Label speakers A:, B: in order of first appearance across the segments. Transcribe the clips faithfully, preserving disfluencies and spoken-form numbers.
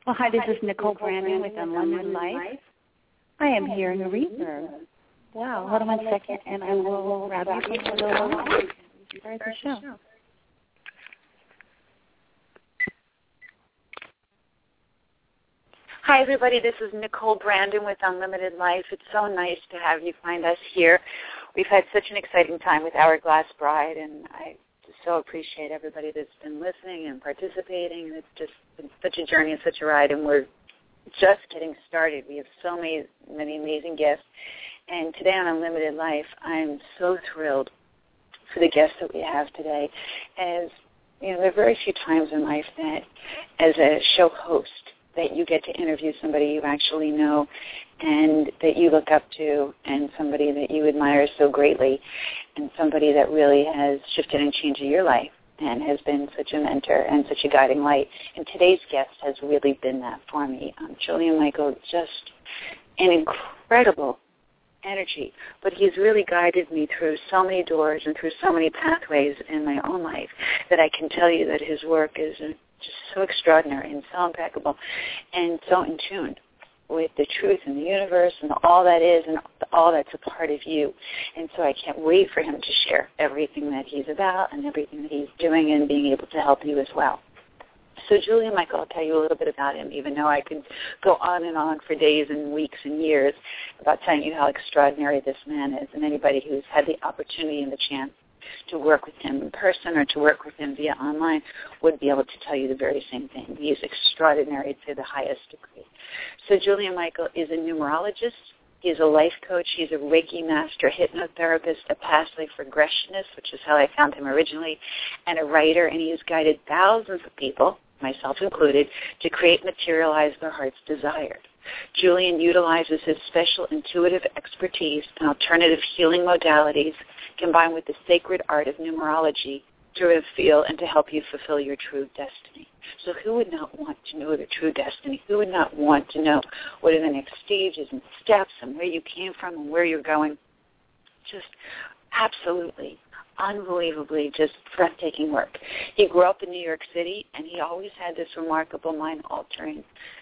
A: Well, hi, this is Nicole Brandon with Unlimited Life. I am hearing a reverb. Wow, hold on one second, and I will grab you from the line. Start the show.
B: Hi, everybody. This is Nicole Brandon with Unlimited Life. It's so nice to have you find us here. We've had such an exciting time with Hourglass Bride, and I so appreciate everybody that's been listening and participating. It's just been such a journey and such a ride, and we're just getting started. We have so many, many amazing guests. And today on Unlimited Life, I'm so thrilled for the guests that we have today. As you know, there are very few times in life that, as a show host, that you get to interview somebody you actually know and that you look up to, and somebody that you admire so greatly, and somebody that really has shifted and changed your life and has been such a mentor and such a guiding light. And today's guest has really been that for me. Um, Julian Michael, just an incredible energy, but he's really guided me through so many doors and through so many pathways in my own life that I can tell you that his work is just so extraordinary and so impeccable and so in tune with the truth and the universe and all that is and all that's a part of you. And so I can't wait for him to share everything that he's about and everything that he's doing and being able to help you as well. So Julian Michael, I'll tell you a little bit about him, even though I could go on and on for days and weeks and years about telling you how extraordinary this man is, and anybody who's had the opportunity and the chance to work with him in person or to work with him via online would be able to tell you the very same thing. He is extraordinary to the highest degree. So Julian Michael is a numerologist. He is a life coach. He's a Reiki master, hypnotherapist, a past life regressionist, which is how I found him originally, and a writer, and he has guided thousands of people, myself included, to create and materialize their heart's desire. Julian utilizes his special intuitive expertise and alternative healing modalities combined with the sacred art of numerology to reveal and to help you fulfill your true destiny. So who would not want to know their true destiny? Who would not want to know what are the next stages and steps and where you came from and where you're going? Just absolutely, unbelievably, just breathtaking work. He grew up in New York City, and he always had this remarkable mind-altering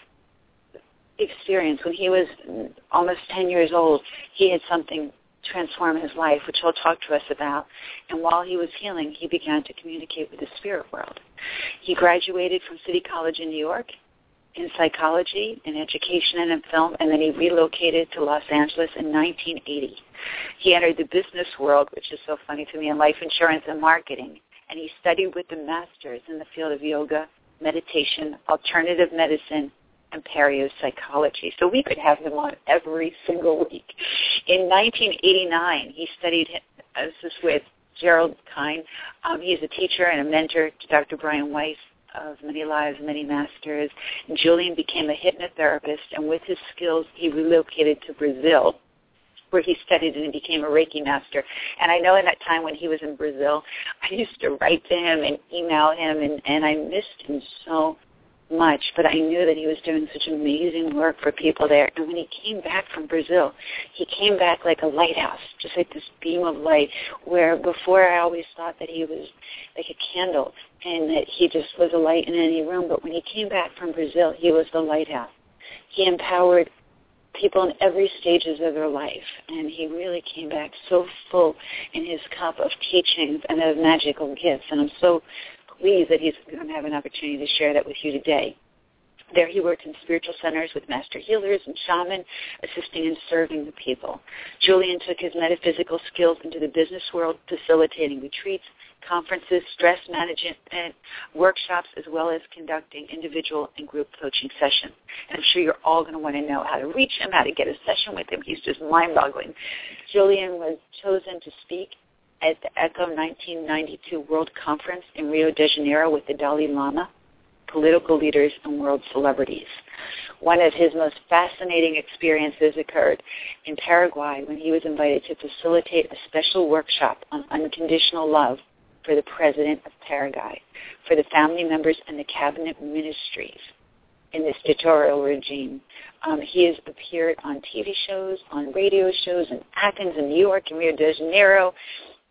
B: experience. When he was almost ten years old, he had something transform his life, which he'll talk to us about. And while he was healing, he began to communicate with the spirit world. He graduated from City College in New York in psychology, in education, and in film, and then he relocated to Los Angeles in nineteen eighty. He entered the business world, which is so funny to me, in life insurance and marketing, and he studied with the masters in the field of yoga, meditation, alternative medicine, and parapsychology. So we could have him on every single week. In nineteen eighty-nine, he studied, this is with Gerald Kine. Um, he's a teacher and a mentor to Doctor Brian Weiss of Many Lives, Many Masters. And Julian became a hypnotherapist, and with his skills, he relocated to Brazil, where he studied and became a Reiki master. And I know in that time when he was in Brazil, I used to write to him and email him, and, and I missed him so much, but I knew that he was doing such amazing work for people there. And when he came back from Brazil, he came back like a lighthouse, just like this beam of light, where before I always thought that he was like a candle and that he just was a light in any room. But when he came back from Brazil, he was the lighthouse. He empowered people in every stages of their life, and he really came back so full in his cup of teachings and of magical gifts. And I'm so pleased that he's going to have an opportunity to share that with you today. There he worked in spiritual centers with master healers and shamans, assisting and serving the people. Julian took his metaphysical skills into the business world, facilitating retreats, conferences, stress management, and workshops, as well as conducting individual and group coaching sessions. And I'm sure you're all going to want to know how to reach him, how to get a session with him. He's just mind-boggling. Julian was chosen to speak at the ECHO nineteen ninety-two World Conference in Rio de Janeiro with the Dalai Lama, political leaders, and world celebrities. One of his most fascinating experiences occurred in Paraguay when he was invited to facilitate a special workshop on unconditional love for the president of Paraguay, for the family members and the cabinet ministries in this dictatorial regime. Um, he has appeared on T V shows, on radio shows in Athens and New York and Rio de Janeiro,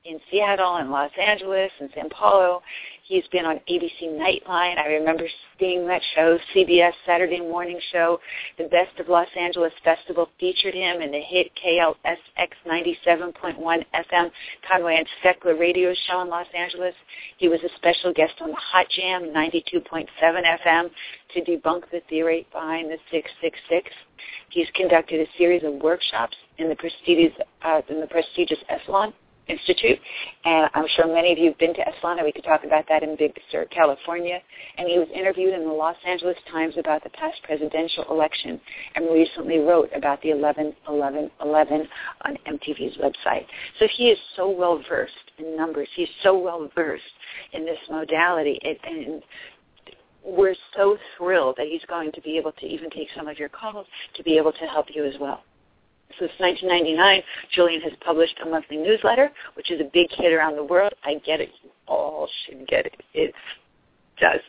B: in Seattle and Los Angeles and Sao Paulo. He's been on A B C Nightline. I remember seeing that show. C B S Saturday morning show, the Best of Los Angeles Festival, featured him in the hit K L S X ninety-seven point one F M Conway and Steckler radio show in Los Angeles. He was a special guest on the Hot Jam ninety-two point seven F M to debunk the theory behind the six six six. He's conducted a series of workshops in the prestigious, uh, in the prestigious Esalen Institute, and I'm sure many of you have been to Esalen, and we could talk about that in Big Sur, California. And he was interviewed in the Los Angeles Times about the past presidential election, and recently wrote about the eleven eleven eleven on M T V's website. So he is so well versed in numbers. He's so well versed in this modality, it, and we're so thrilled that he's going to be able to even take some of your calls to be able to help you as well. Since nineteen ninety-nine, Julian has published a monthly newsletter, which is a big hit around the world. I get it. You all should get it. It's just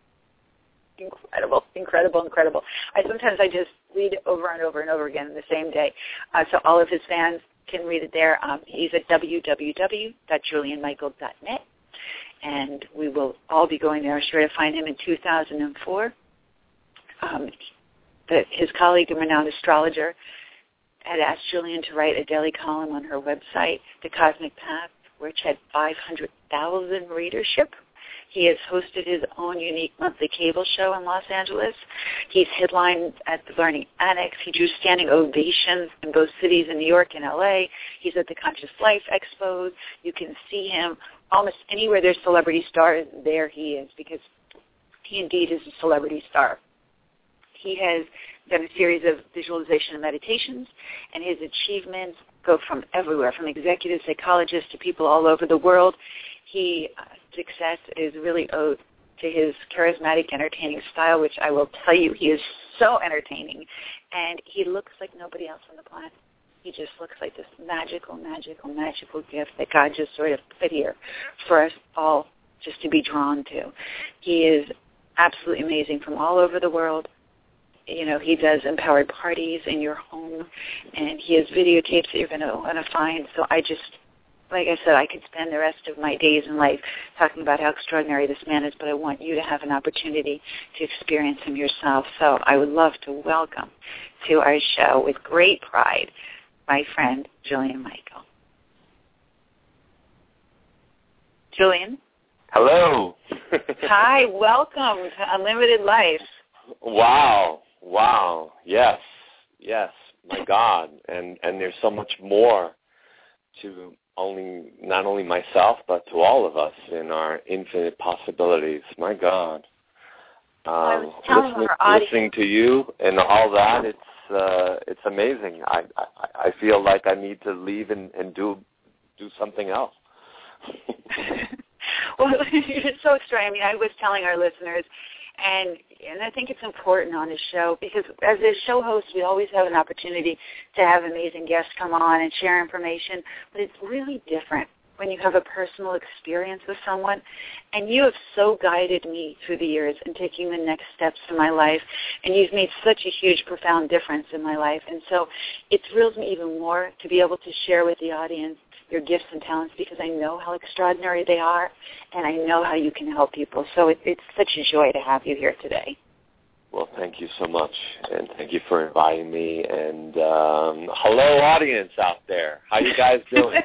B: incredible, incredible, incredible. I sometimes I just read it over and over and over again in the same day. Uh, so all of his fans can read it there. Um, he's at w w w dot julian michael dot net, and we will all be going there, I'm sure, to find him in two thousand four. Um, the, his colleague and renowned astrologer had asked Julian to write a daily column on her website, The Cosmic Path, which had five hundred thousand readership. He has hosted his own unique monthly cable show in Los Angeles. He's headlined at the Learning Annex. He drew standing ovations in both cities in New York and L A. He's at the Conscious Life Expos. You can see him almost anywhere there's celebrity stars, there he is, because he indeed is a celebrity star. He has done a series of visualization and meditations, and his achievements go from everywhere, from executive psychologists to people all over the world. His uh, success is really owed to his charismatic, entertaining style, which I will tell you, he is so entertaining, and he looks like nobody else on the planet. He just looks like this magical, magical, magical gift that God just sort of put here for us all just to be drawn to. He is absolutely amazing from all over the world. You know, he does empowered parties in your home, and he has videotapes that you're going to want to find. So I just, like I said, I could spend the rest of my days in life talking about how extraordinary this man is, but I want you to have an opportunity to experience him yourself. So I would love to welcome to our show with great pride my friend, Julian Michael. Julian?
C: Hello.
B: Hi, welcome to Unlimited Life.
C: Wow. Wow. Yes. Yes. My God. And and there's so much more to only not only myself but to all of us in our infinite possibilities. My God. Um, listening, listening to you and all that, it's uh, it's amazing. I, I I feel like I need to leave and, and do do something else.
B: Well, it's so extraordinary. I mean, I was telling our listeners, and and I think it's important on this show because as a show host, we always have an opportunity to have amazing guests come on and share information, but it's really different when you have a personal experience with someone, and you have so guided me through the years in taking the next steps in my life, and you've made such a huge, profound difference in my life, and so it thrills me even more to be able to share with the audience your gifts and talents because I know how extraordinary they are, and I know how you can help people. So it, it's such a joy to have you here today.
C: Well, thank you so much, and thank you for inviting me. And um, hello, audience out there. How you guys doing?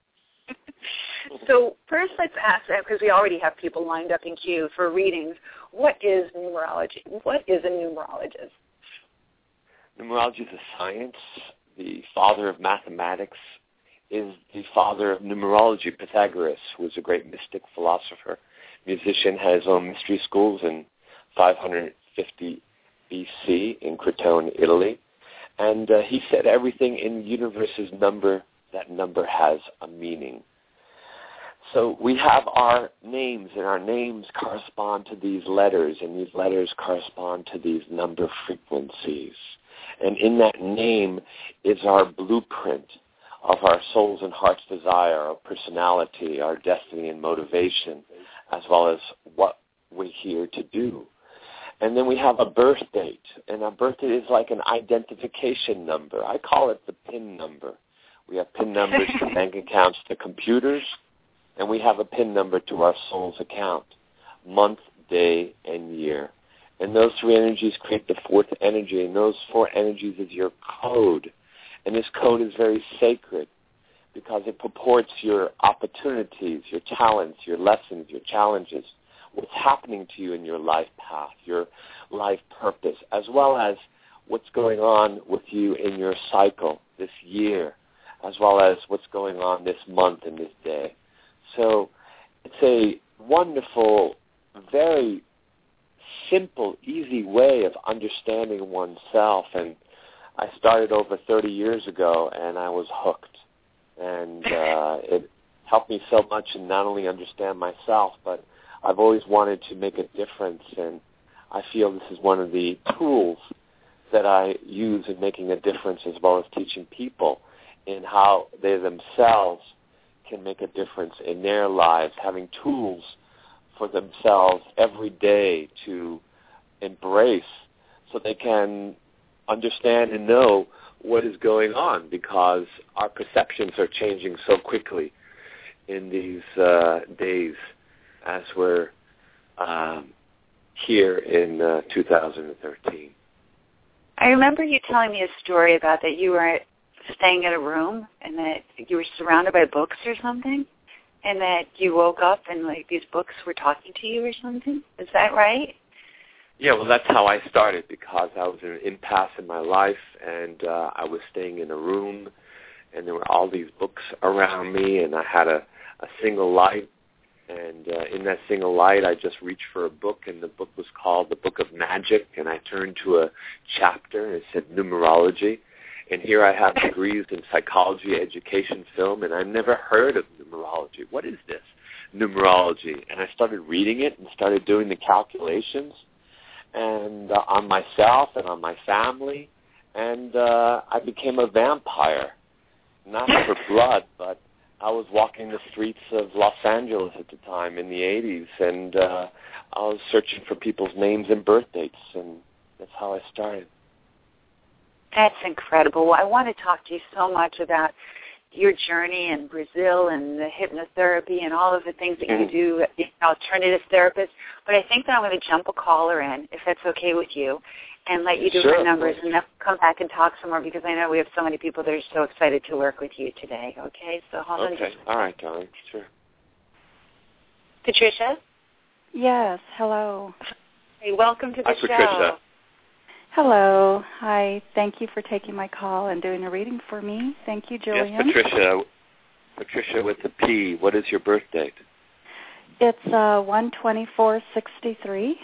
B: So first let's ask that, because we already have people lined up in queue for readings, what is numerology? What is a numerologist?
C: Numerology is a science. The father of mathematics is the father of numerology. Pythagoras was a great mystic, philosopher, musician, had his own mystery schools in five hundred fifty B C in Crotone, Italy. And uh, he said everything in the universe is number, that number has a meaning. So we have our names, and our names correspond to these letters, and these letters correspond to these number frequencies. And in that name is our blueprint of our soul's and heart's desire, our personality, our destiny and motivation, as well as what we're here to do. And then we have a birth date, and a birth date is like an identification number. I call it the PIN number. We have PIN numbers to bank accounts, to computers, and we have a PIN number to our soul's account, month, day, and year. And those three energies create the fourth energy, and those four energies is your code. And this code is very sacred because it purports your opportunities, your talents, your lessons, your challenges, what's happening to you in your life path, your life purpose, as well as what's going on with you in your cycle this year, as well as what's going on this month and this day. So it's a wonderful, very simple, easy way of understanding oneself. And I started over thirty years ago, and I was hooked. And uh, it helped me so much in not only understand myself, but I've always wanted to make a difference. And I feel this is one of the tools that I use in making a difference, as well as teaching people in how they themselves can make a difference in their lives, having tools for themselves every day to embrace so they can understand and know what is going on, because our perceptions are changing so quickly in these uh, days as we're um, here in uh, two thousand thirteen.
B: I remember you telling me a story about that you were staying in a room and that you were surrounded by books or something, and that you woke up and like these books were talking to you or something. Is that right?
C: Yeah, well, that's how I started, because I was in an impasse in my life, and uh, I was staying in a room, and there were all these books around me, and I had a, a single light, and uh, in that single light, I just reached for a book, and the book was called The Book of Magic, and I turned to a chapter, and it said numerology, and here I have degrees in psychology, education, film, and I've never heard of numerology. What is this, numerology? And I started reading it and started doing the calculations, and uh, on myself and on my family, and uh, I became a vampire, not for blood, but I was walking the streets of Los Angeles at the time in the eighties, and uh, I was searching for people's names and birth dates, and that's how I started.
B: That's incredible. Well, I want to talk to you so much about your journey in Brazil and the hypnotherapy and all of the things that you do as an alternative therapist. But I think that I'm going to jump a caller in, if that's okay with you, and let you do
C: sure,
B: her numbers and then come back and talk some more, because I know we have so many people that are so excited to work with you today. Okay? So hold
C: okay.
B: on.
C: Okay. All right, darling. Sure.
B: Patricia?
A: Yes. Hello.
B: Hey, welcome to the
C: Hi,
B: show.
C: Patricia.
A: Hello. Hi. Thank you for taking my call and doing a reading for me. Thank you, Julian.
C: Yes, Patricia. Patricia with the P. What is your birth date?
A: It's uh, one twenty-four sixty-three.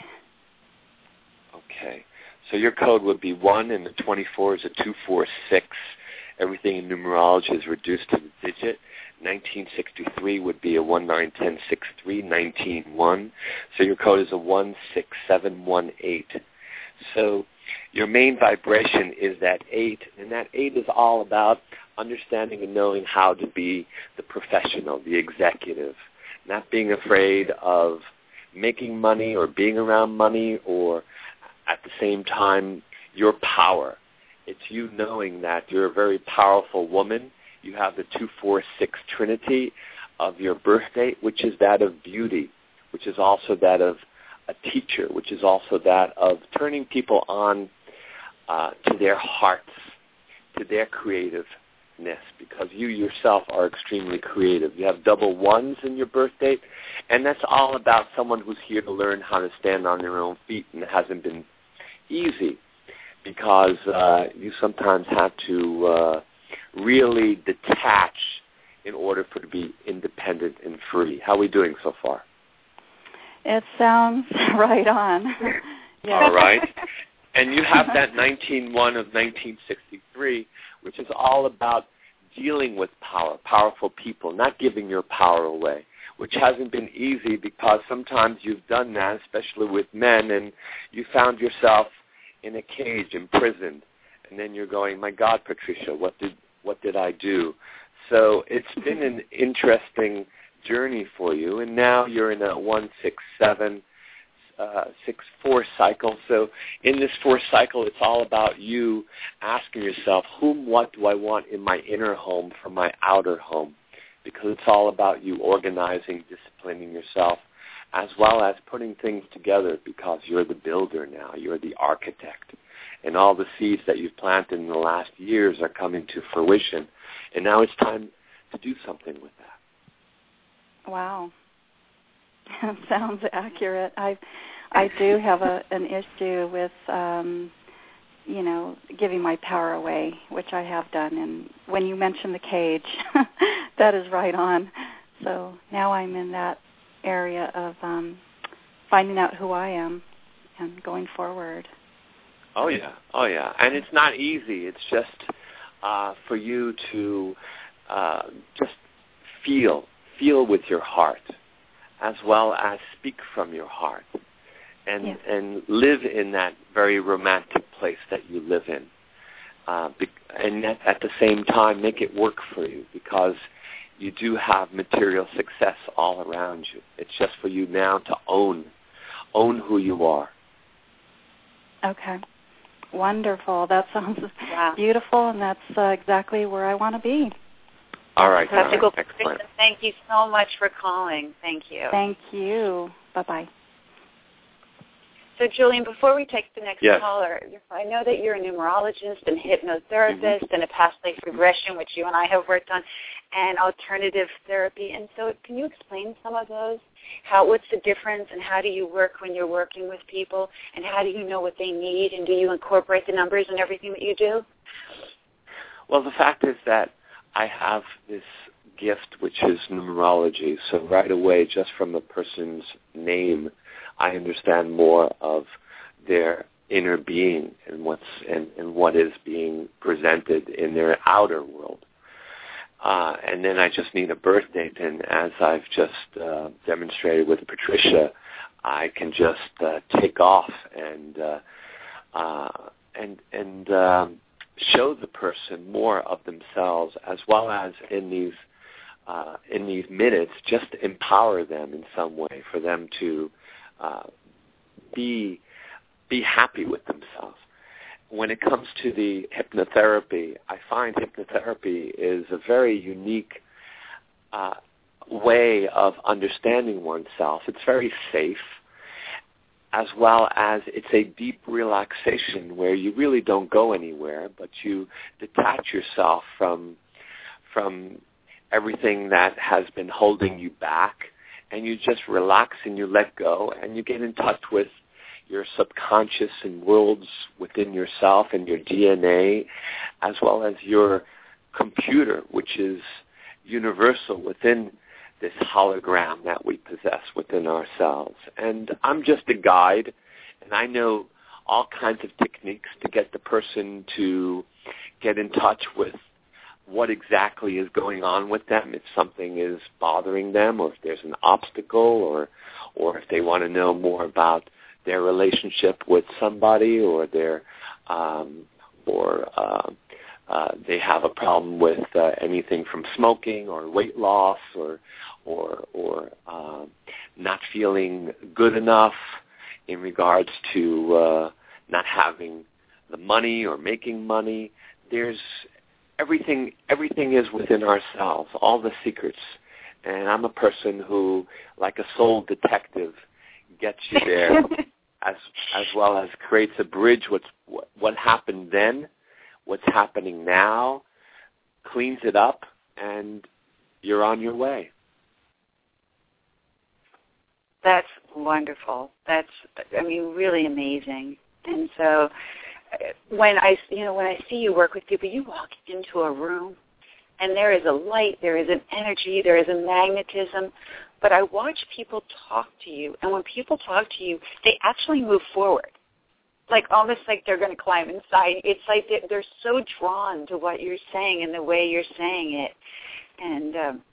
C: Okay. So your code would be one, and the twenty-four is a two four six. Everything in numerology is reduced to the digit. nineteen sixty-three would be a one nine ten six three, nineteen one. So your code is a one six seven one eight. So your main vibration is that eight, and that eight is all about understanding and knowing how to be the professional, the executive, not being afraid of making money or being around money, or at the same time your power. It's you knowing that you're a very powerful woman. You have the two four six trinity of your birth date, which is that of beauty, which is also that of a teacher, which is also that of turning people on uh, to their hearts, to their creativeness, because you yourself are extremely creative. You have double ones in your birth date, and that's all about someone who's here to learn how to stand on their own feet, and it hasn't been easy, because uh, you sometimes have to uh, really detach in order for it to be independent and free. How are we doing so far?
A: It sounds right on.
C: Yeah. All right. And you have that nineteen one of nineteen sixty-three, which is all about dealing with power, powerful people, not giving your power away, which hasn't been easy, because sometimes you've done that, especially with men, and you found yourself in a cage, imprisoned, and then you're going, my God, Patricia, what did what did I do? So it's been an interesting journey for you, and now you're in a one six seven, uh, six four cycle. So in this fourth cycle, it's all about you asking yourself, whom, what do I want in my inner home from my outer home? because it's all about you organizing, disciplining yourself, as well as putting things together, because you're the builder now, you're the architect. And all the seeds that you've planted in the last years are coming to fruition. And now it's time to do something with that.
D: Wow. Sounds accurate. I I do have a an issue with, um, you know, giving my power away, which I have done. And when you mentioned the cage, that is right on. So now I'm in that area of um, finding out who I am and going forward.
C: Oh, yeah. Oh, yeah. And it's not easy. It's just uh, for you to uh, just feel, feel with your heart, as well as speak from your heart, and
D: yeah.
C: and live in that very romantic place that you live in. Uh, be, and at, at the same time, make it work for you, because you do have material success all around you. It's just for you now to own, own who you are.
D: Okay. Wonderful. That sounds
B: wow.
D: beautiful, and that's uh, exactly where I want to be.
C: All right.
B: That's
C: all
B: a good
C: right. Excellent.
B: Thank you so much for calling. Thank you.
D: Thank you. Bye-bye.
B: So, Julian, before we take the next
C: yes.
B: caller, I know that you're a numerologist and hypnotherapist
C: mm-hmm.
B: and a past life regression, which you and I have worked on, and alternative therapy. And so can you explain some of those? How, what's the difference, and how do you work when you're working with people, and how do you know what they need, and do you incorporate the numbers in everything that you do?
C: Well, the fact is that I have this gift, which is numerology. So right away, just from a person's name, I understand more of their inner being and what's and, and what is being presented in their outer world. Uh, and then I just need a birth date, and as I've just uh, demonstrated with Patricia, I can just uh, take off and uh, uh, and and um, show the person more of themselves, as well as in these uh, in these minutes, just empower them in some way for them to uh, be be happy with themselves. When it comes to the hypnotherapy, I find hypnotherapy is a very unique uh, way of understanding oneself. It's very safe, as well as it's a deep relaxation where you really don't go anywhere, but you detach yourself from from everything that has been holding you back, and you just relax and you let go, and you get in touch with your subconscious and worlds within yourself and your D N A, as well as your computer, which is universal within this hologram that we possess within ourselves. And I'm just a guide, and I know all kinds of techniques to get the person to get in touch with what exactly is going on with them, if something is bothering them, or if there's an obstacle, or or if they want to know more about their relationship with somebody, or their um, or uh, uh, they have a problem with uh, anything from smoking or weight loss, or or or uh, not feeling good enough in regards to uh, not having the money or making money. There's everything. Everything is within ourselves. All the secrets. And I'm a person who, like a soul detective, gets you there, as as well as creates a bridge. What's what, what happened then, what's happening now, cleans it up, and you're on your way.
B: That's wonderful. That's, I mean, really amazing. And so, when I, you know, when I see you work with people, you walk into a room, and there is a light, there is an energy, there is a magnetism. But I watch people talk to you, and when people talk to you, they actually move forward, like almost like they're going to climb inside. It's like they're, they're so drawn to what you're saying and the way you're saying it. And um,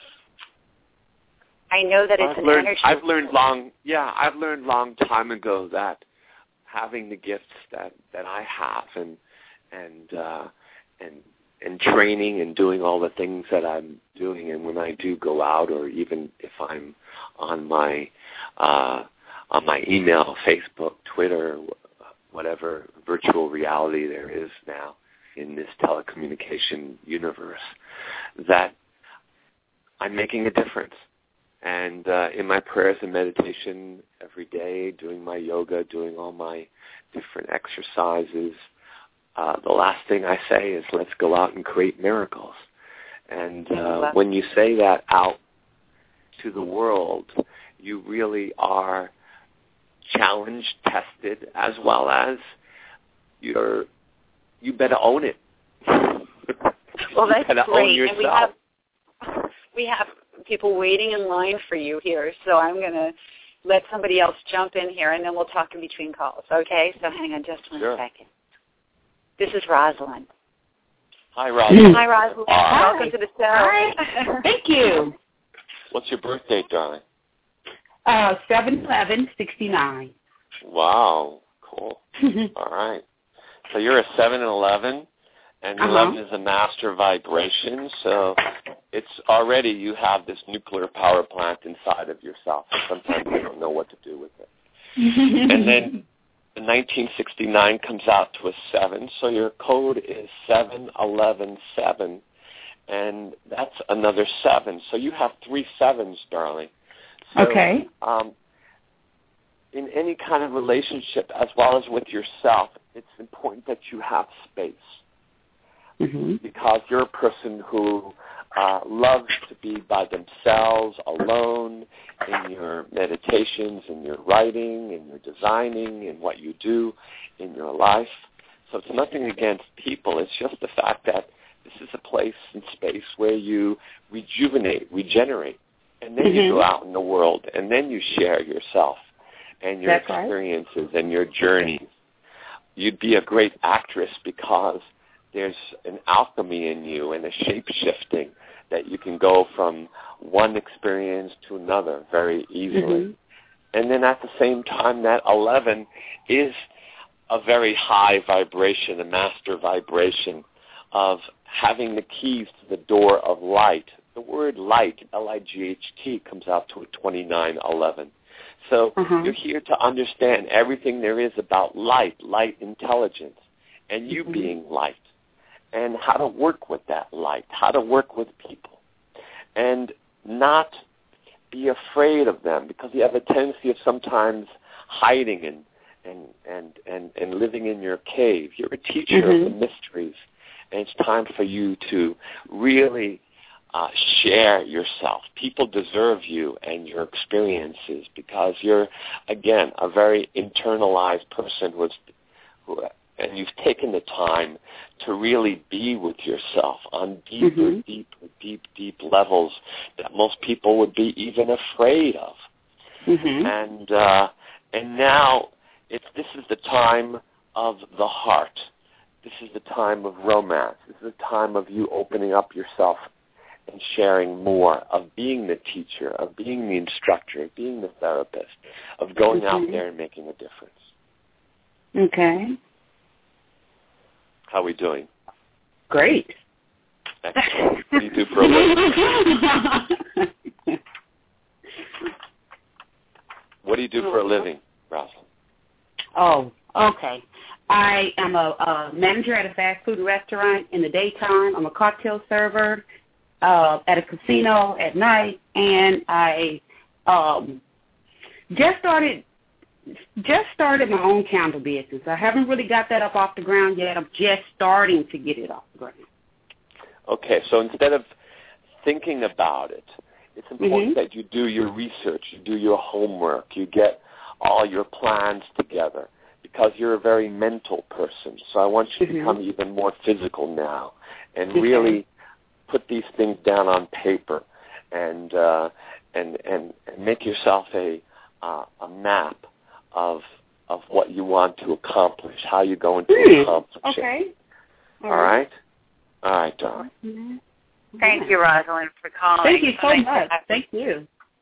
B: I know that it's
C: I've
B: an
C: learned,
B: energy.
C: I've learned long, yeah, I've learned long time ago that having the gifts that, that I have, and and uh, and and training and doing all the things that I'm doing, and when I do go out, or even if I'm on my uh, on my email, Facebook, Twitter, whatever virtual reality there is now in this telecommunication universe, that I'm making a difference. And uh, in my prayers and meditation every day, doing my yoga, doing all my different exercises, uh, the last thing I say is, let's go out and create miracles. And uh, when you say that out to the world, you really are challenged, tested, as well as you're, you better own it.
B: Well, that's
C: you
B: great. And we have, we have people waiting in line for you here, so I'm going to let somebody else jump in here, and then we'll talk in between calls, okay? So hang on just one
C: sure.
B: second. This is Rosalind.
C: Hi, Rosalind.
B: Hi, Rosalind.
E: Hi.
B: Welcome to the show.
E: Hi. Thank you.
C: What's your birth date, darling?
E: Uh, seven eleven sixty-nine.
C: Wow, cool. All right. So you're a seven and eleven, and
E: uh-huh.
C: eleven is a master vibration, so it's already, you have this nuclear power plant inside of yourself. Sometimes you don't know what to do with it. And then the nineteen sixty-nine comes out to a seven, so your code is seven eleven seven, and that's another seven. So you have three sevens, darling. So,
E: okay.
C: Um, in any kind of relationship, as well as with yourself, it's important that you have space.
E: Mm-hmm.
C: Because you're a person who uh, loves to be by themselves, alone, in your meditations, in your writing, in your designing, in what you do in your life. So it's nothing against people. It's just the fact that this is a place and space where you rejuvenate, regenerate, and then
E: mm-hmm.
C: you go out in the world, and then you share yourself and your
E: That's
C: experiences
E: right.
C: and your journeys. You'd be a great actress because there's an alchemy in you and a shape-shifting that you can go from one experience to another very easily.
E: Mm-hmm.
C: And then at the same time, that eleven is a very high vibration, a master vibration of having the keys to the door of light. The word light, L I G H T, comes out to a twenty-nine eleven. So
E: uh-huh.
C: you're here to understand everything there is about light, light intelligence, and you
E: mm-hmm.
C: being light, and how to work with that light, how to work with people, and not be afraid of them, because you have a tendency of sometimes hiding and and and and, and living in your cave. You're a teacher
E: mm-hmm.
C: of the mysteries, and it's time for you to really uh, share yourself. People deserve you and your experiences, because you're, again, a very internalized person who is, who, and you've taken the time to really be with yourself on deeper,
E: mm-hmm.
C: deeper, deep, deep levels that most people would be even afraid of.
E: Mm-hmm.
C: And uh, and now it's this is the time of the heart. This is the time of romance. This is the time of you opening up yourself and sharing more, of being the teacher, of being the instructor, of being the therapist, of going
E: mm-hmm.
C: out there and making a difference.
E: Okay.
C: How are we doing?
E: Great.
C: Excellent. What do you do for a living? What do you do for a living, Rosalind?
E: Oh, okay. I am a, a manager at a fast food restaurant in the daytime. I'm a cocktail server uh, at a casino at night, and I um, just started just started my own candle business. I haven't really got that up off the ground yet. I'm just starting to get it off the ground.
C: Okay, so instead of thinking about it, it's important
E: mm-hmm.
C: that you do your research, you do your homework, you get all your plans together, because you're a very mental person. So I want you
E: mm-hmm.
C: to become even more physical now and
E: okay.
C: really put these things down on paper and uh, and, and and make yourself a uh, a map of of what you want to accomplish, how you're going to
E: mm.
C: accomplish
E: okay.
C: it. All right? All right, darling.
E: Mm-hmm.
B: Thank you, Rosalind, for calling.
E: Thank you so
B: nice
E: much. Thank you.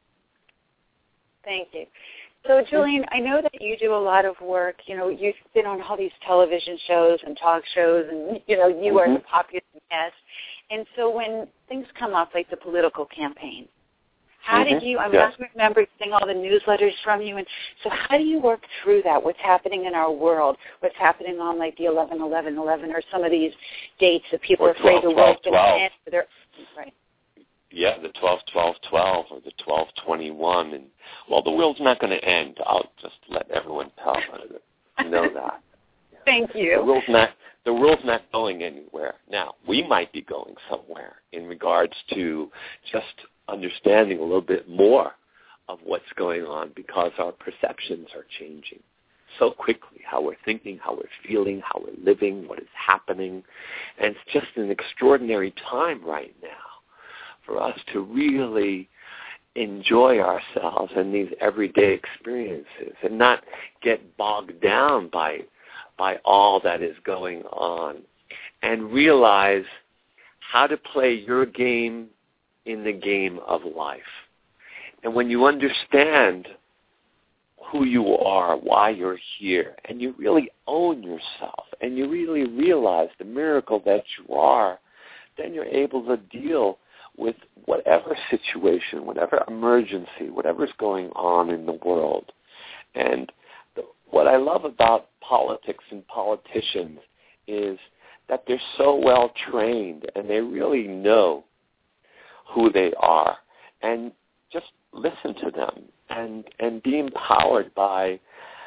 B: Thank you. So, Julian, I know that you do a lot of work. You know, you've been on all these television shows and talk shows, and, you know, you
C: mm-hmm.
B: are the popular guest. And so when things come up, like the political campaign, how
C: mm-hmm.
B: did you, I mean,
C: yes.
B: I remember seeing all the newsletters from you, and so how do you work through that? What's happening in our world? What's happening on, like, the eleven eleven eleven or some of these dates that people
C: or
B: are afraid
C: twelve,
B: the world's
C: twelve,
B: going to end? They're, right.
C: yeah, the twelve twelve twelve or the twelve twenty-one. And, well, the world's not going to end. I'll just let everyone tell know that.
B: Thank you.
C: The world's not, the world's not going anywhere. Now, we might be going somewhere in regards to just understanding a little bit more of what's going on because our perceptions are changing so quickly, how we're thinking, how we're feeling, how we're living, what is happening. And it's just an extraordinary time right now for us to really enjoy ourselves and these everyday experiences and not get bogged down by by all that is going on, and realize how to play your game in the game of life. And when you understand who you are, why you're here, and you really own yourself, and you really realize the miracle that you are, then you're able to deal with whatever situation, whatever emergency, whatever's going on in the world. And the, what I love about politics and politicians is that they're so well trained and they really know who they are. And just listen to them and, and be empowered by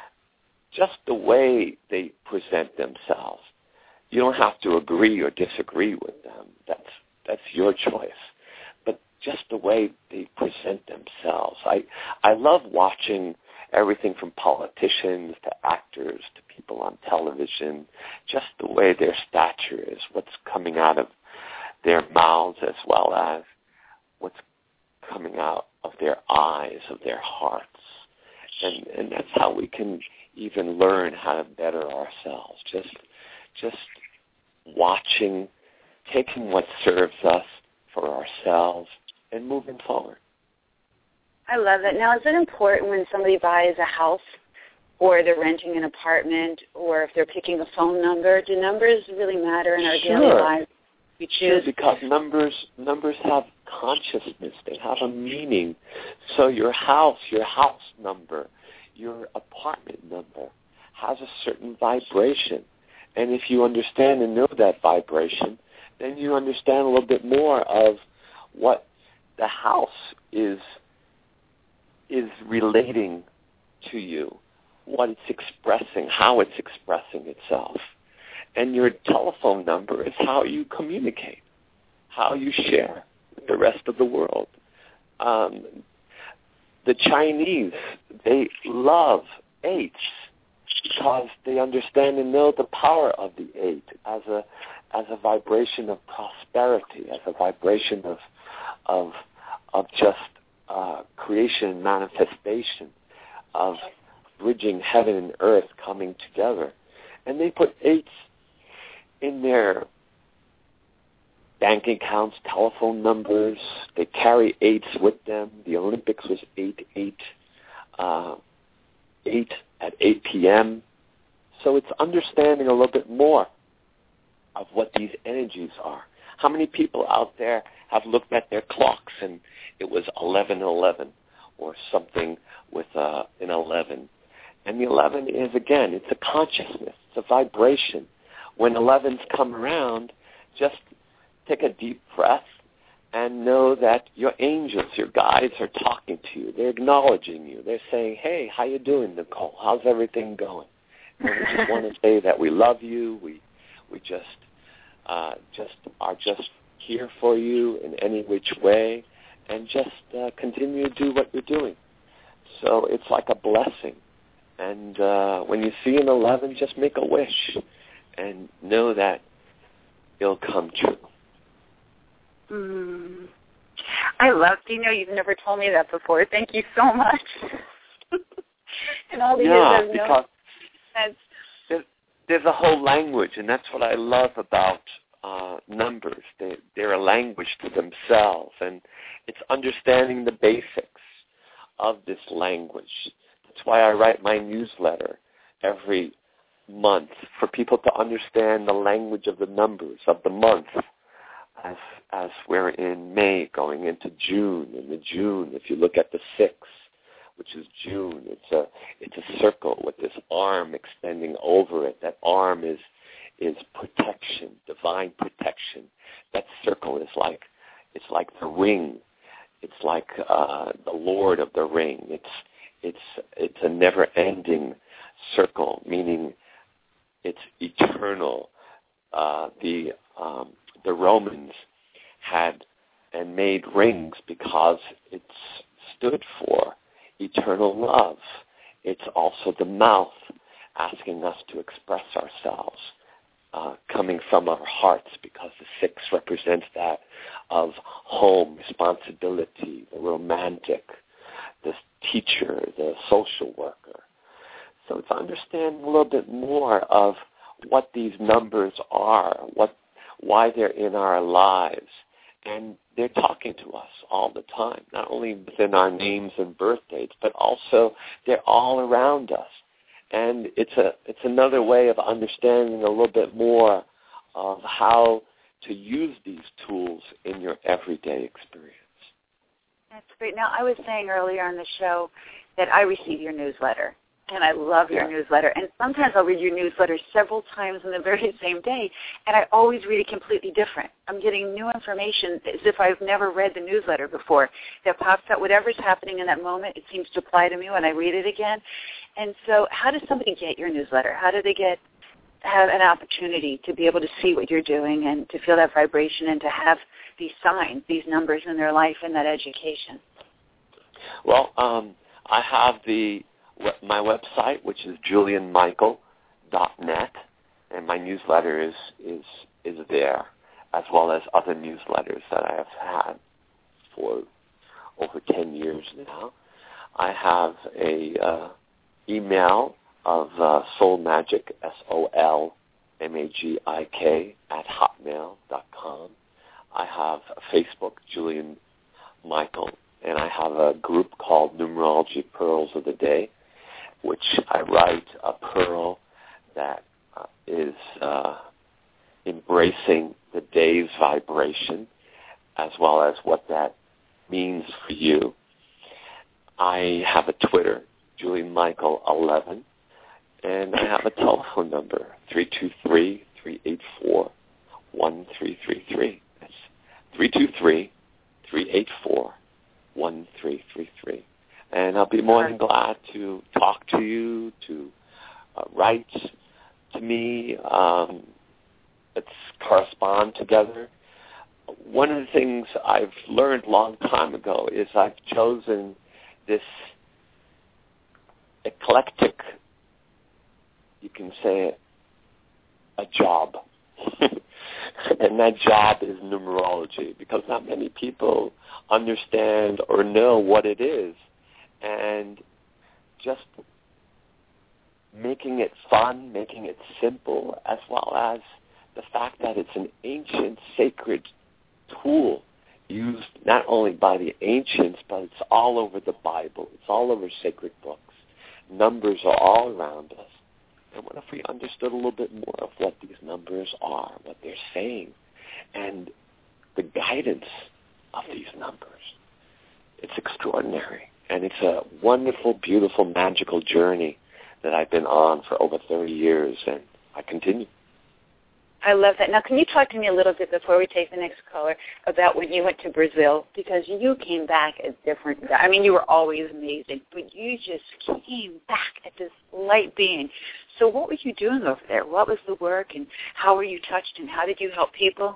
C: just the way they present themselves. You don't have to agree or disagree with them. That's that's your choice. But just the way they present themselves. I I love watching everything from politicians to actors to people on television, just the way their stature is, what's coming out of their mouths as well as what's coming out of their eyes, of their hearts. And and that's how we can even learn how to better ourselves. Just just watching, taking what serves us for ourselves and moving forward.
B: I love it. Now, is it important when somebody buys a house or they're renting an apartment or if they're picking a phone number, do numbers really matter in our
C: Sure.
B: daily lives? We
C: Sure,
B: choose
C: because numbers numbers have consciousness. They have a meaning. So your house, your house number, your apartment number has a certain vibration. And if you understand and know that vibration, then you understand a little bit more of what the house is is relating to you, what it's expressing, how it's expressing itself. And your telephone number is how you communicate, how you share with the rest of the world. Um, the Chinese, they love eights because they understand and know the power of the eight as a as a vibration of prosperity, as a vibration of of of just uh, creation, manifestation, of bridging heaven and earth coming together. And they put eights in their bank accounts, telephone numbers. They carry eights with them. The Olympics was eight eight, uh, eight at eight p.m. So it's understanding a little bit more of what these energies are. How many people out there have looked at their clocks and it was eleven eleven or something with uh, an eleven? And the eleven is, again, it's a consciousness. It's a vibration. When elevens come around, just take a deep breath and know that your angels, your guides are talking to you. They're acknowledging you. They're saying, hey, how you doing, Nicole? How's everything going? And we just want to say that we love you. We we just uh, just are just here for you in any which way, and just uh, continue to do what you're doing. So it's like a blessing. And uh, when you see an eleven, just make a wish and know that it'll come true.
B: Mm. I love, do you know, you've never told me that before. Thank you so much. And all the
C: yeah,
B: years I've
C: because
B: known.
C: there's, there's a whole language, and that's what I love about uh, numbers. They, they're a language to themselves, and it's understanding the basics of this language. That's why I write my newsletter every month, for people to understand the language of the numbers of the month. As as we're in May going into June, in the June, if you look at the six, which is June, it's a it's a circle with this arm extending over it. That arm is is protection, divine protection. That circle is like It's like the ring. It's like uh, the Lord of the Ring. It's it's it's a never-ending circle, meaning it's eternal. Uh, the um, the Romans had and made rings because it stood for eternal love. It's also the mouth asking us to express ourselves, uh, coming from our hearts, because the six represents that of home, responsibility, the romantic, the teacher, the social worker. So to understand a little bit more of what these numbers are, what, why they're in our lives, and they're talking to us all the time, not only within our names and birth dates, but also they're all around us. And it's a it's another way of understanding a little bit more of how to use these tools in your everyday experience.
B: That's great. Now, I was saying earlier on the show that I receive your newsletter, and I love your yeah. newsletter. And sometimes I'll read your newsletter several times in the very same day, and I always read it completely different. I'm getting new information as if I've never read the newsletter before. That pops out, whatever's happening in that moment, it seems to apply to me when I read it again. And so how does somebody get your newsletter? How do they get have an opportunity to be able to see what you're doing and to feel that vibration and to have these signs, these numbers in their life and that education?
C: Well, um, I have the my website, which is julian michael dot net, and my newsletter is, is is there, as well as other newsletters that I have had for over ten years now. I have a uh, email of uh, Soul Magic, S O L M A G I K, at hotmail dot com. I have a Facebook, Julian Michael, and I have a group called Numerology Pearls of the Day, which I write a pearl that uh, is uh, embracing the day's vibration, as well as what that means for you. I have a Twitter, Julian Michael eleven, and I have a telephone number, three two three, three eight four, one three three three. That's three two three, three eight four, one three three three. And I'll be more than glad to talk to you, to uh, write to me. Um, let's correspond together. One of the things I've learned a long time ago is I've chosen this eclectic, you can say it, a job. And that job is numerology, because not many people understand or know what it is. And just making it fun, making it simple, as well as the fact that it's an ancient, sacred tool used not only by the ancients, but it's all over the Bible. It's all over sacred books. Numbers are all around us. And what if we understood a little bit more of what these numbers are, what they're saying, and the guidance of these numbers? It's extraordinary. And it's a wonderful, beautiful, magical journey that I've been on for over thirty years, and I continue.
B: I love that. Now, can you talk to me a little bit before we take the next caller about when you went to Brazil? Because you came back as different. I mean, you were always amazing, but you just came back at this light being. So what were you doing over there? What was the work, and how were you touched, and how did you help people?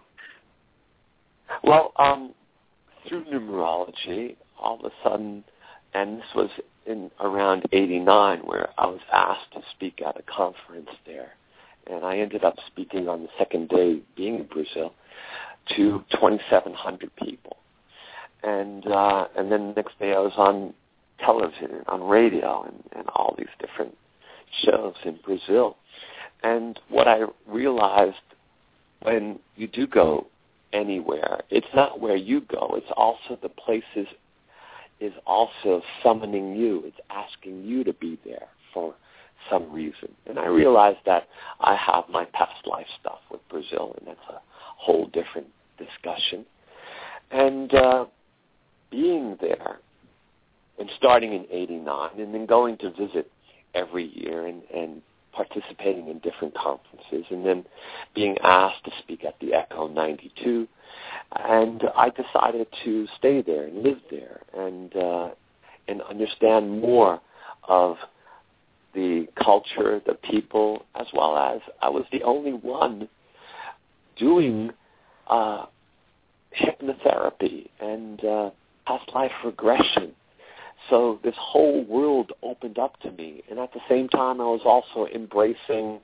C: Well, um, through numerology, all of a sudden, and this was in around eighty-nine, where I was asked to speak at a conference there. And I ended up speaking on the second day, being in Brazil, to twenty-seven hundred people. And uh, and then the next day I was on television, on radio, and, and all these different shows in Brazil. And what I realized, when you do go anywhere, it's not where you go, it's also the places is also summoning you. It's asking you to be there for some reason. And I realized that I have my past life stuff with Brazil, and that's a whole different discussion. And uh, being there and starting in eighty-nine and then going to visit every year and, and participating in different conferences, and then being asked to speak at the Echo ninety-two, And I decided to stay there and live there and uh, and understand more of the culture, the people, as well as I was the only one doing uh, hypnotherapy and uh, past life regression. So this whole world opened up to me. And at the same time, I was also embracing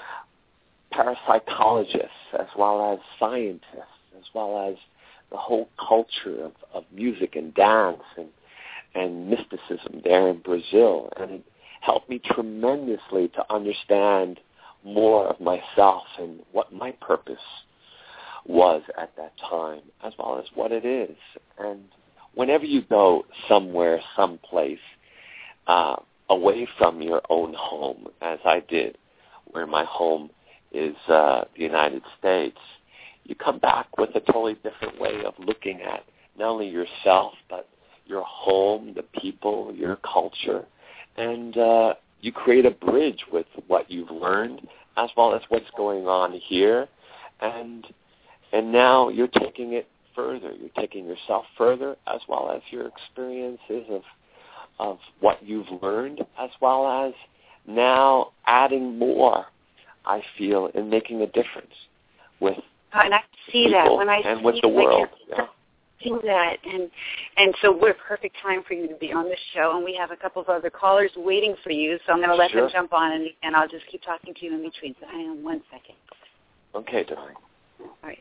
C: parapsychologists as well as scientists, as well as the whole culture of, of music and dance and, and mysticism there in Brazil. And it helped me tremendously to understand more of myself and what my purpose was at that time, as well as what it is. And whenever you go somewhere, someplace, uh, away from your own home, as I did, where my home is uh, the United States, you come back with a totally different way of looking at not only yourself, but your home, the people, your culture, and uh, you create a bridge with what you've learned as well as what's going on here, and and now you're taking it further. You're taking yourself further as well as your experiences of of what you've learned, as well as now adding more, I feel, in making a difference with
B: and I see that when I
C: and
B: see
C: with the world.
B: Yeah. See that, and and so we're perfect time for you to be on the show, and we have a couple of other callers waiting for you. So I'm going to let
C: sure.
B: them jump on, and, and I'll just keep talking to you in between. So hang on one second.
C: Okay, darling.
B: All right.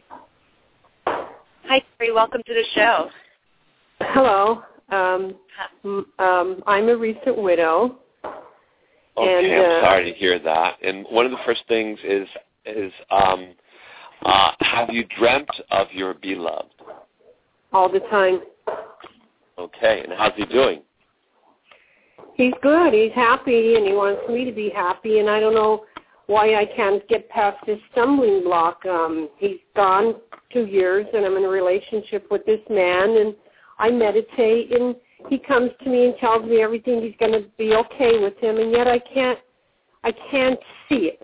B: Hi, Terry. Welcome to the show.
F: Hello. Um, um, I'm a recent widow.
C: Okay,
F: and, uh,
C: I'm sorry to hear that. And one of the first things is is um, uh, have you dreamt of your beloved?
F: All the time.
C: Okay, and how's he doing?
F: He's good. He's happy, and he wants me to be happy, and I don't know why I can't get past this stumbling block. Um, he's gone two years, and I'm in a relationship with this man, and I meditate, and he comes to me and tells me everything he's going to be okay with him, and yet I can't, I can't see it.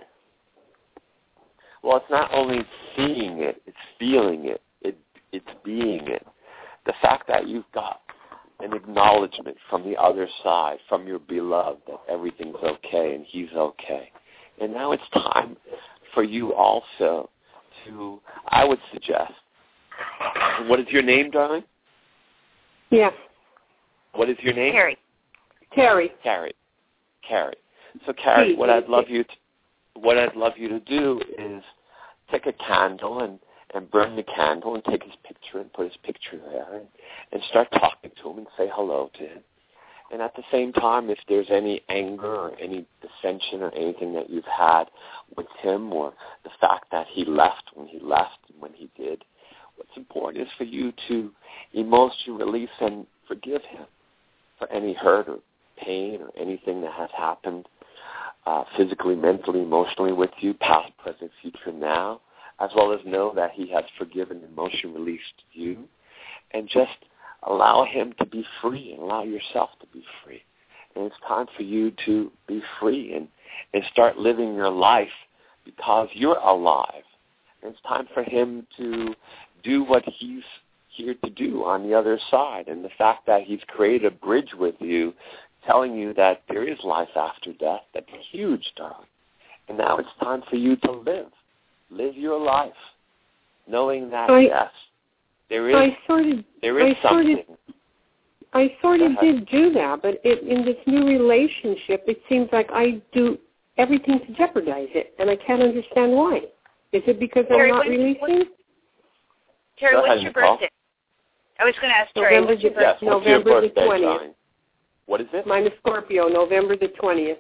C: Well, it's not only seeing it; it's feeling it. It it's being it. The fact that you've got an acknowledgement from the other side, from your beloved, that everything's okay and he's okay. And now it's time for you also to, I would suggest, what is your name, darling?
F: Yes.
C: What is your name?
B: Carrie.
F: Terry.
C: Carrie. Carrie. So, Carrie, what I'd love you to, what I'd love you to do is take a candle and and burn the candle and take his picture and put his picture there and, and start talking to him and say hello to him. And at the same time, if there's any anger or any dissension or anything that you've had with him, or the fact that he left when he left and when he did, what's important is for you to emotionally release and forgive him for any hurt or pain or anything that has happened uh, physically, mentally, emotionally with you, past, present, future, now, as well as know that he has forgiven and emotion released you, and just allow him to be free and allow yourself to be free. And it's time for you to be free and, and start living your life because you're alive. And it's time for him to do what he's here to do on the other side. And the fact that he's created a bridge with you, telling you that there is life after death, that's huge, darling. And now it's time for you to live. Live your life, knowing that,
F: I,
C: yes, there is,
F: I sort of,
C: there is
F: I
C: something.
F: Sort of, I sort of did do that, but it, in this new relationship, it seems like I do everything to jeopardize it, and I can't understand why. Is it because
B: Terry,
F: I'm not
B: when,
F: releasing?
B: When, Terry,
C: Go
B: what's
C: ahead,
B: your
C: Nicole.
B: birthday? I was going to ask Terry,
F: November
B: what's your
F: the,
B: birthday?
C: Yes, what's
F: November
C: your
F: the
C: birthday,
F: twentieth.
C: darling? What is it?
F: Mine is Scorpio, November the twentieth.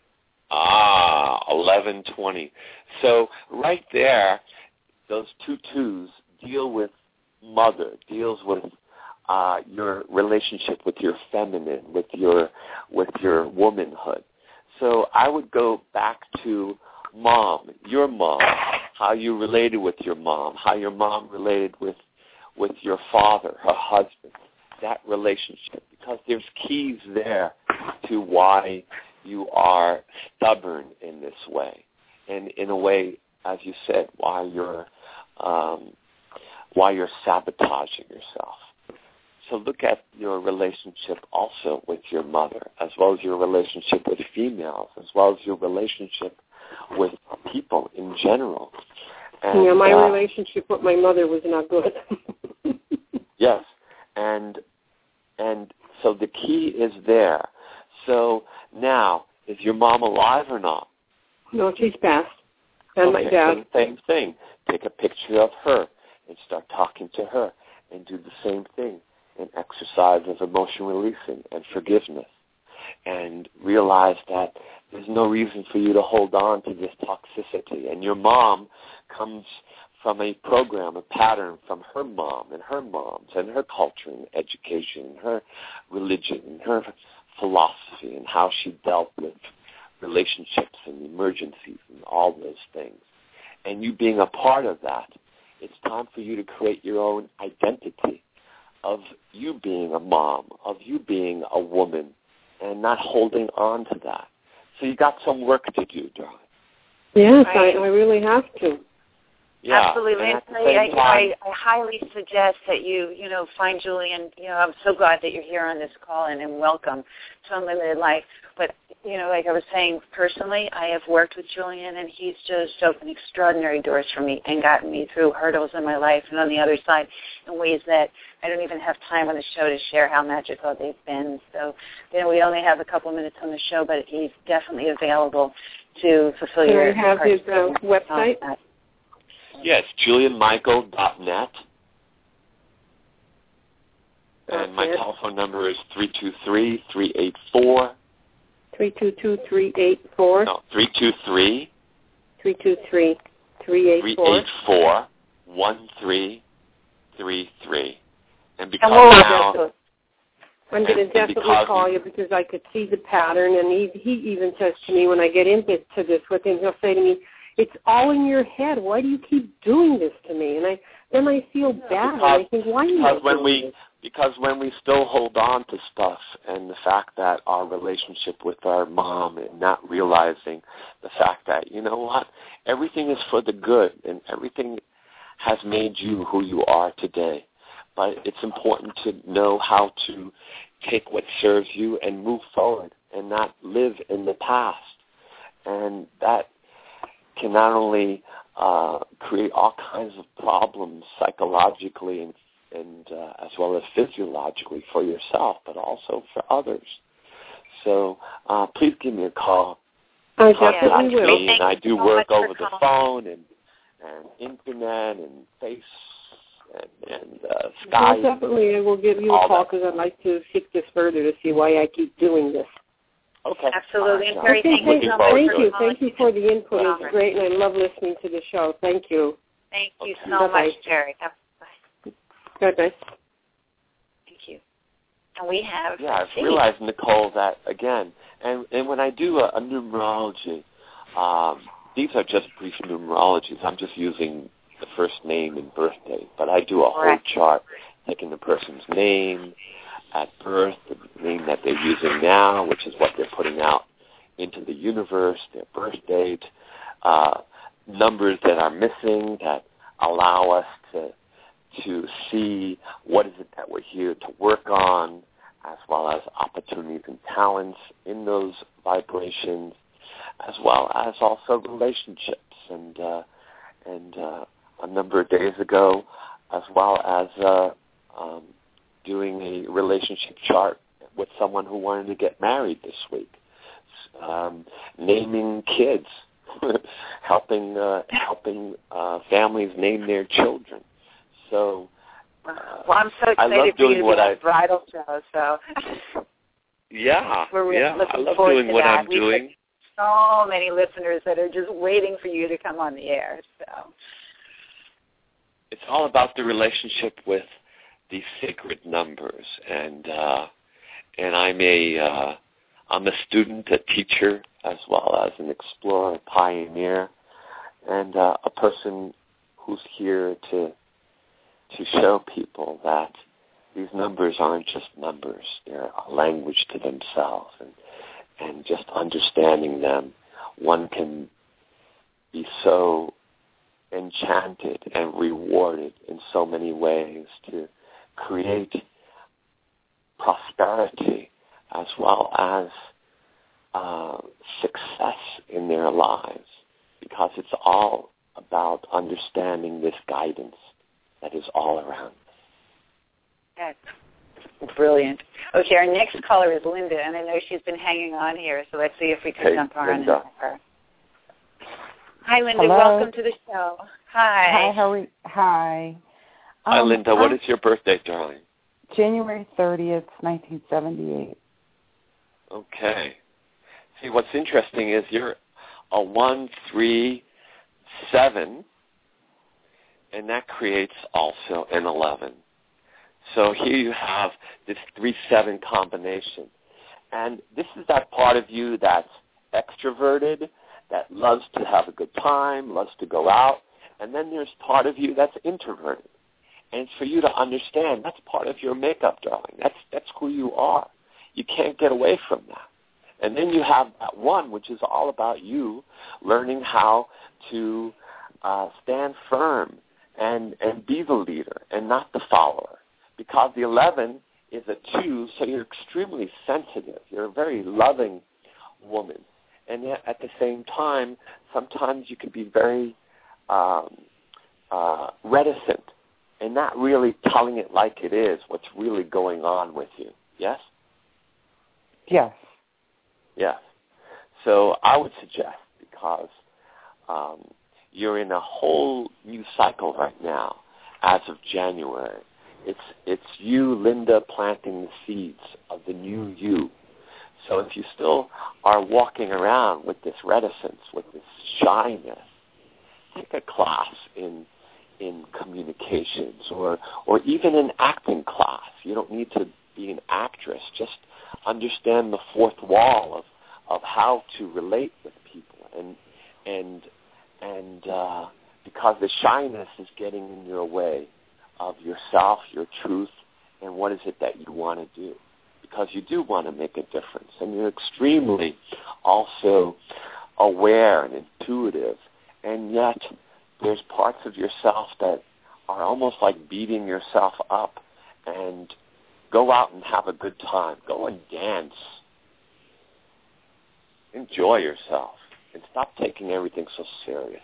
C: Ah, eleven twenty. So right there, those two twos deal with mother, deals with uh, your relationship with your feminine, with your with your womanhood. So I would go back to mom, your mom, how you related with your mom, how your mom related with with your father, her husband, that relationship, because there's keys there to why you are stubborn in this way, and in a way, as you said, why you're um, why you're sabotaging yourself. So look at your relationship also with your mother, as well as your relationship with females, as well as your relationship with people in general. And,
F: yeah, my
C: uh,
F: relationship with my mother was not good.
C: Yes, and and so the key is there. So now, is your mom alive or not?
F: No, she's passed. And
C: okay,
F: my dad.
C: So the same thing. Take a picture of her and start talking to her, and do the same thing. An exercise of emotion releasing and forgiveness, and realize that there's no reason for you to hold on to this toxicity. And your mom comes from a program, a pattern from her mom and her moms and her culture and education and her religion and her philosophy and how she dealt with relationships and emergencies and all those things. And you being a part of that, it's time for you to create your own identity of you being a mom, of you being a woman, and not holding on to that. So you got some work to do, darling.
F: Yes,
B: right.
F: I, I really have to.
C: Yeah.
B: Absolutely.
C: And
B: And I, I, I, I highly suggest that you, you know, find Julian. You know, I'm so glad that you're here on this call, and, and welcome to Unlimited Life. But, you know, like I was saying, personally, I have worked with Julian, and he's just opened extraordinary doors for me and gotten me through hurdles in my life and on the other side in ways that I don't even have time on the show to share how magical they've been. So, you know, we only have a couple minutes on the show, but he's definitely available to fulfill
F: Can
B: your
F: I have his uh, website?
C: Yes, julian michael dot net. And my
F: Okay.
C: telephone number is three two three, three eight four.
F: three two two, three eight four.
C: No, three two three,
F: three two three, three eight four.
C: one three three three. And because
B: And we'll
C: now...
F: I'm going to
C: and
F: definitely
C: because
F: call
C: you-
F: you because I could see the pattern, and he he even says to me when I get into to this with him, he'll say to me, "It's all in your head. Why do you keep doing this to me?" And I then I feel bad.
C: Because,
F: and I think, why are you
C: because when
F: doing
C: we
F: this?
C: because when we still hold on to stuff, and the fact that our relationship with our mom, and not realizing the fact that, you know what, everything is for the good, and everything has made you who you are today. But it's important to know how to take what serves you and move forward and not live in the past. And that can not only uh, create all kinds of problems psychologically and, and uh, as well as physiologically for yourself, but also for others. So uh, please give me a call.
F: I
C: Contact
F: definitely will.
C: me, and I do work over the phone and, and internet and face and, and uh, Skype.
F: Well, definitely, I will give you a call because I'd like to seek this further to see why I keep doing this.
C: Okay.
B: Absolutely. And
C: All
B: Terry,
C: right.
B: thank you so much.
F: Thank
B: for
F: you.
B: calling.
F: Thank you for the input.
B: Wow.
F: It's great, and I love listening to the show. Thank you.
B: Thank you
C: Okay.
B: so
F: Bye-bye.
B: much, Terry. Bye.
F: Bye-bye.
B: Thank you. And we have...
C: Yeah, I've
B: Steve.
C: realized, Nicole, that, again, and, and when I do a, a numerology, um, these are just brief numerologies. I'm just using the first name and birth date, but I do a whole
B: Correct.
C: chart, taking the person's name at birth, the name that they're using now, which is what they're putting out into the universe, their birth date, uh, numbers that are missing that allow us to to see what is it that we're here to work on, as well as opportunities and talents in those vibrations, as well as also relationships. And uh, and uh, a number of days ago, as well as uh, um, doing a relationship chart with someone who wanted to get married this week, um, naming kids, helping uh, helping uh, families name their children. So, uh,
B: well, I'm so
C: I love
B: excited for you
C: doing
B: to be
C: what
B: on
C: I
B: the bridal show. So,
C: yeah,
B: we're really
C: yeah,
B: looking
C: I love
B: forward
C: doing
B: to
C: what
B: that.
C: I'm
B: We've
C: doing.
B: got so many listeners that are just waiting for you to come on the air. So,
C: it's all about the relationship with these sacred numbers, and uh, and I'm a uh, I'm a student, a teacher, as well as an explorer, a pioneer, and uh, a person who's here to to show people that these numbers aren't just numbers; they're a language to themselves, and and just understanding them, one can be so enchanted and rewarded in so many ways to create prosperity as well as uh, success in their lives, because it's all about understanding this guidance that is all around us.
B: That's brilliant. Okay, our next caller is Linda, and I know she's been hanging on here, so let's see if we can
C: hey,
B: jump on
C: Linda.
B: her. Hi, Linda.
G: Hello.
B: Welcome to the show. Hi.
G: Hi, how are you? Hi.
C: Hi,
G: Um,
C: Linda. What is your birthday, darling?
G: January thirtieth, nineteen seventy-eight.
C: Okay. See, what's interesting is you're a one, three, seven, and that creates also an eleven. So here you have this three seven combination. And this is that part of you that's extroverted, that loves to have a good time, loves to go out. And then there's part of you that's introverted. And it's for you to understand that's part of your makeup, darling. That's that's who you are. You can't get away from that. And then you have that one, which is all about you learning how to uh, stand firm and, and be the leader and not the follower. Because the eleven is a two, so you're extremely sensitive. You're a very loving woman. And yet at the same time, sometimes you can be very um, uh, reticent and not really telling it like it is, what's really going on with you. Yes?
G: Yes.
C: Yes. So I would suggest, because um, you're in a whole new cycle right now as of January. It's it's you, Linda, planting the seeds of the new you. So if you still are walking around with this reticence, with this shyness, take a class in in communications or or even an acting class. You don't need to be an actress. Just understand the fourth wall of, of how to relate with people, and and and uh, because the shyness is getting in your way of yourself, your truth, and what is it that you want to do. Because you do want to make a difference, and you're extremely also aware and intuitive, and yet there's parts of yourself that are almost like beating yourself up. And go out and have a good time. Go and dance. Enjoy yourself, and stop taking everything so seriously.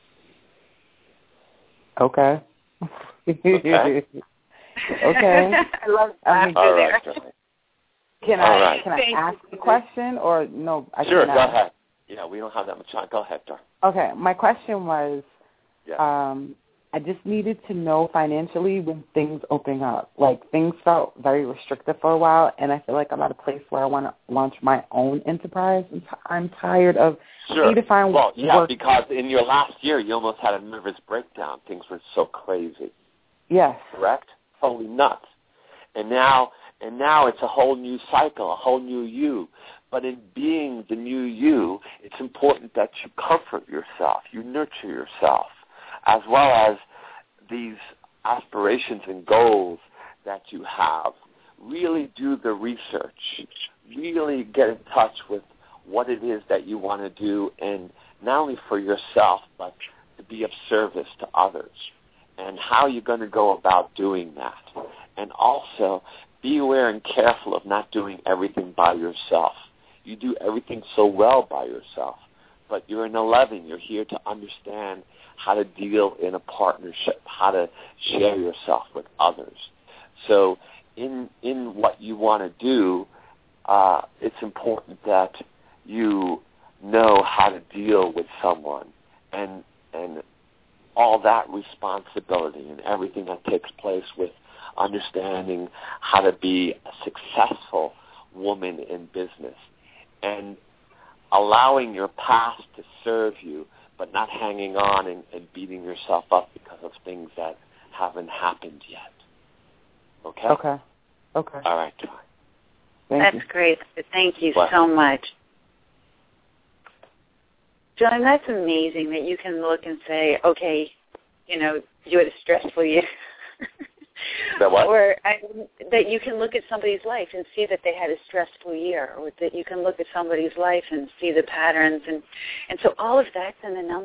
G: Okay.
C: Okay.
G: Okay.
B: I love
G: Um,
B: laughter
C: All
B: there.
C: right, darling.
G: Can
C: All
G: I
C: right.
G: can I
B: Thank
G: ask
B: you.
G: a question or no? I
C: Sure, go
G: cannot.
C: ahead. Yeah, we don't have that much time. Go ahead, darling.
G: Okay, my question was,
C: Yeah.
G: um, I just needed to know financially when things open up. Like, things felt very restrictive for a while, and I feel like I'm at a place where I want to launch my own enterprise. I'm, t- I'm tired of
C: Sure.
G: trying to find
C: well, yeah,
G: work.
C: because in your last year, you almost had a nervous breakdown. Things were so crazy.
G: Yes.
C: Correct? Totally nuts. And now, and now it's a whole new cycle, a whole new you. But in being the new you, it's important that you comfort yourself, you nurture yourself, as well as these aspirations and goals that you have. Really do the research. Really get in touch with what it is that you want to do, and not only for yourself, but to be of service to others, and how you're going to go about doing that. And also, be aware and careful of not doing everything by yourself. You do everything so well by yourself, but you're an eleven. You're here to understand how to deal in a partnership, how to share yourself with others. So in in what you want to do, uh, it's important that you know how to deal with someone and and all that responsibility and everything that takes place with understanding how to be a successful woman in business, and allowing your past to serve you, but not hanging on and, and beating yourself up because of things that haven't happened yet. Okay?
G: Okay. Okay.
C: All right, Joy.
G: Thank
B: That's
G: you.
B: great. Thank you
C: What?
B: so much. John, that's amazing that you can look and say, okay, you know, you had a stressful year.
C: That what?
B: Or I, that you can look at somebody's life and see that they had a stressful year, or that you can look at somebody's life and see the patterns. And, and so all of that's in the numbers?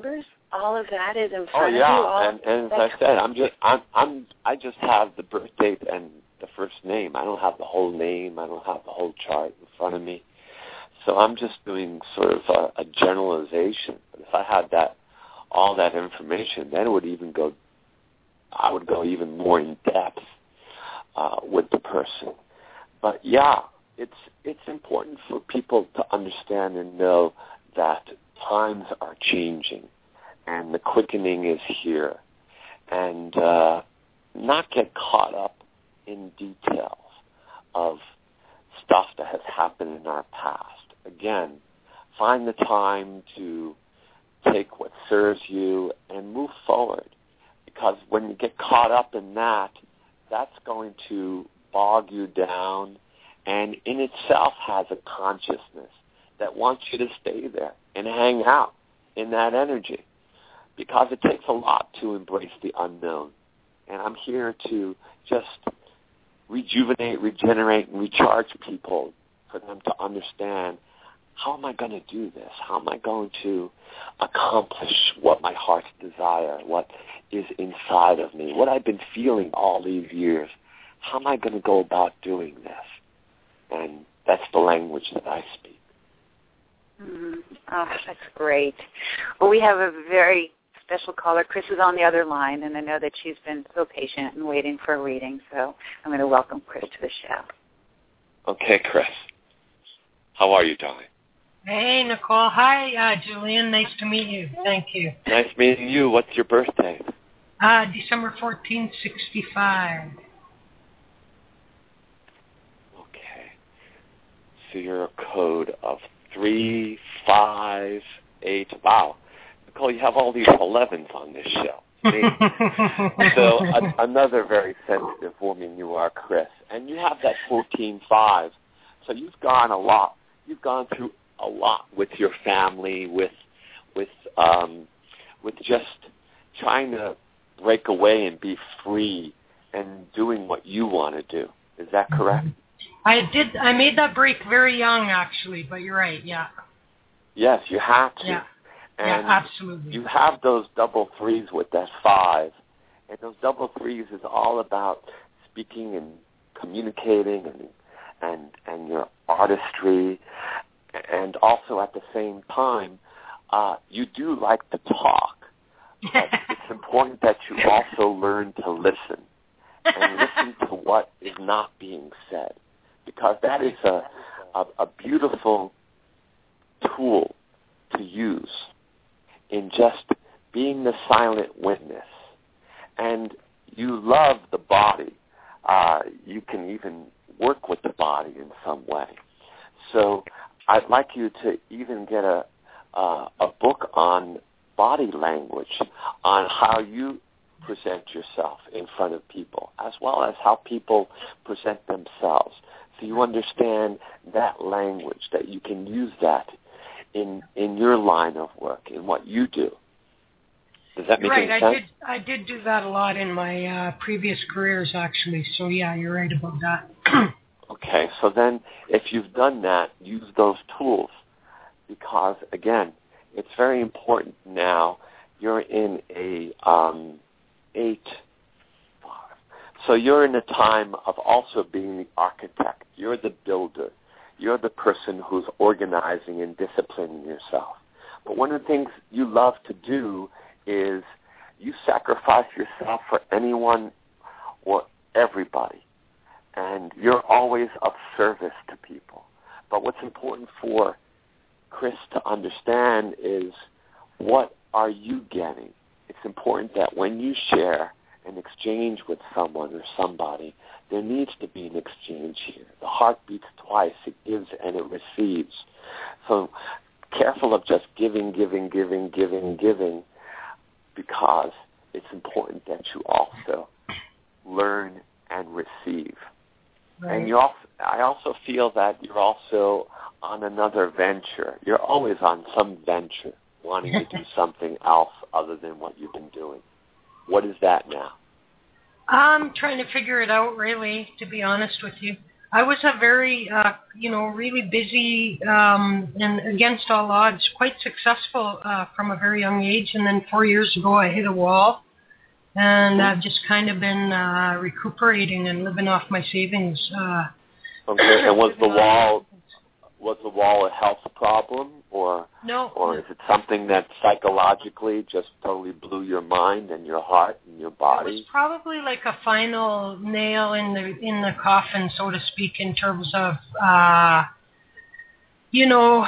B: all of that is in front
C: oh,
B: of
C: yeah.
B: you. All
C: and, and as I said, I'm just, I'm, I'm, I just have the birth date and the first name. I don't have the whole name. I don't have the whole chart in front of me. So I'm just doing sort of a, a generalization. But if I had that, all that information, then it would even go, I would go even more in depth uh, with the person. But yeah, it's it's important for people to understand and know that times are changing, and the quickening is here, and uh, not get caught up in details of stuff that has happened in our past. Again, find the time to take what serves you and move forward, because when you get caught up in that, that's going to bog you down, and in itself has a consciousness that wants you to stay there and hang out in that energy, because it takes a lot to embrace the unknown. And I'm here to just rejuvenate, regenerate, and recharge people for them to understand, how am I going to do this? How am I going to accomplish what my heart's desire, what is inside of me, what I've been feeling all these years? How am I going to go about doing this? And that's the language that I speak.
B: Mm-hmm. Oh, that's great. Well, we have a very special caller. Chris is on the other line, and I know that she's been so patient and waiting for a reading, so I'm going to welcome Chris to the show.
C: Okay, Chris. How are you, darling?
H: Hey, Nicole. Hi, uh, Julian. Nice to meet you. Thank you.
C: Nice meeting you. What's your birthday?
H: Uh, December fourteenth, sixty-five.
C: Okay. So you're a code of three, five, eight. Wow. Nicole, you have all these elevens on this show. So a, another very sensitive woman you are, Chris. And you have that fourteen five. So you've gone a lot. You've gone through a lot with your family, with with um, with just trying to break away and be free and doing what you want to do. Is that correct?
H: I did. I made that break very young, actually, but you're right. Yeah.
C: Yes, you have to.
H: Yeah.
C: And
H: yeah, absolutely.
C: You have those double threes with that five, and those double threes is all about speaking and communicating and and and your artistry, and also at the same time, uh, you do like to talk. But it's important that you also learn to listen and listen to what is not being said, because that is a a, a beautiful tool to use in just being the silent witness. And you love the body. Uh, you can even work with the body in some way. So I'd like you to even get a uh, a book on body language, on how you present yourself in front of people, as well as how people present themselves. So you understand that language, that you can use that in in your line of work, in what you do. Does that make
H: right,
C: any sense?
H: I did, I did do that a lot in my uh, previous careers, actually. So, yeah, you're right about that.
C: Okay, so then if you've done that, use those tools, because, again, it's very important now. You're in a um, eight, five. So you're in a time of also being the architect. You're the builder. You're the person who's organizing and disciplining yourself. But one of the things you love to do is you sacrifice yourself for anyone or everybody. And you're always of service to people. But what's important for Chris to understand is, what are you getting? It's important that when you share and exchange with someone or somebody, there needs to be an exchange here. The heart beats twice. It gives and it receives. So careful of just giving, giving, giving, giving, giving, because it's important that you also learn and receive. Right. And you also, I also feel that you're also on another venture. You're always on some venture, wanting to do something else other than what you've been doing. What is that now?
H: I'm trying to figure it out, really, to be honest with you. I was a very, uh, you know, really busy um, and against all odds, quite successful uh, from a very young age. And then four years ago, I hit a wall, and I've just kind of been uh, recuperating and living off my savings. Uh,
C: okay, and was the wall was the wall a health problem, or
H: no,
C: or is it something that psychologically just totally blew your mind and your heart and your body?
H: It was probably like a final nail in the in the coffin, so to speak, in terms of, uh, you know,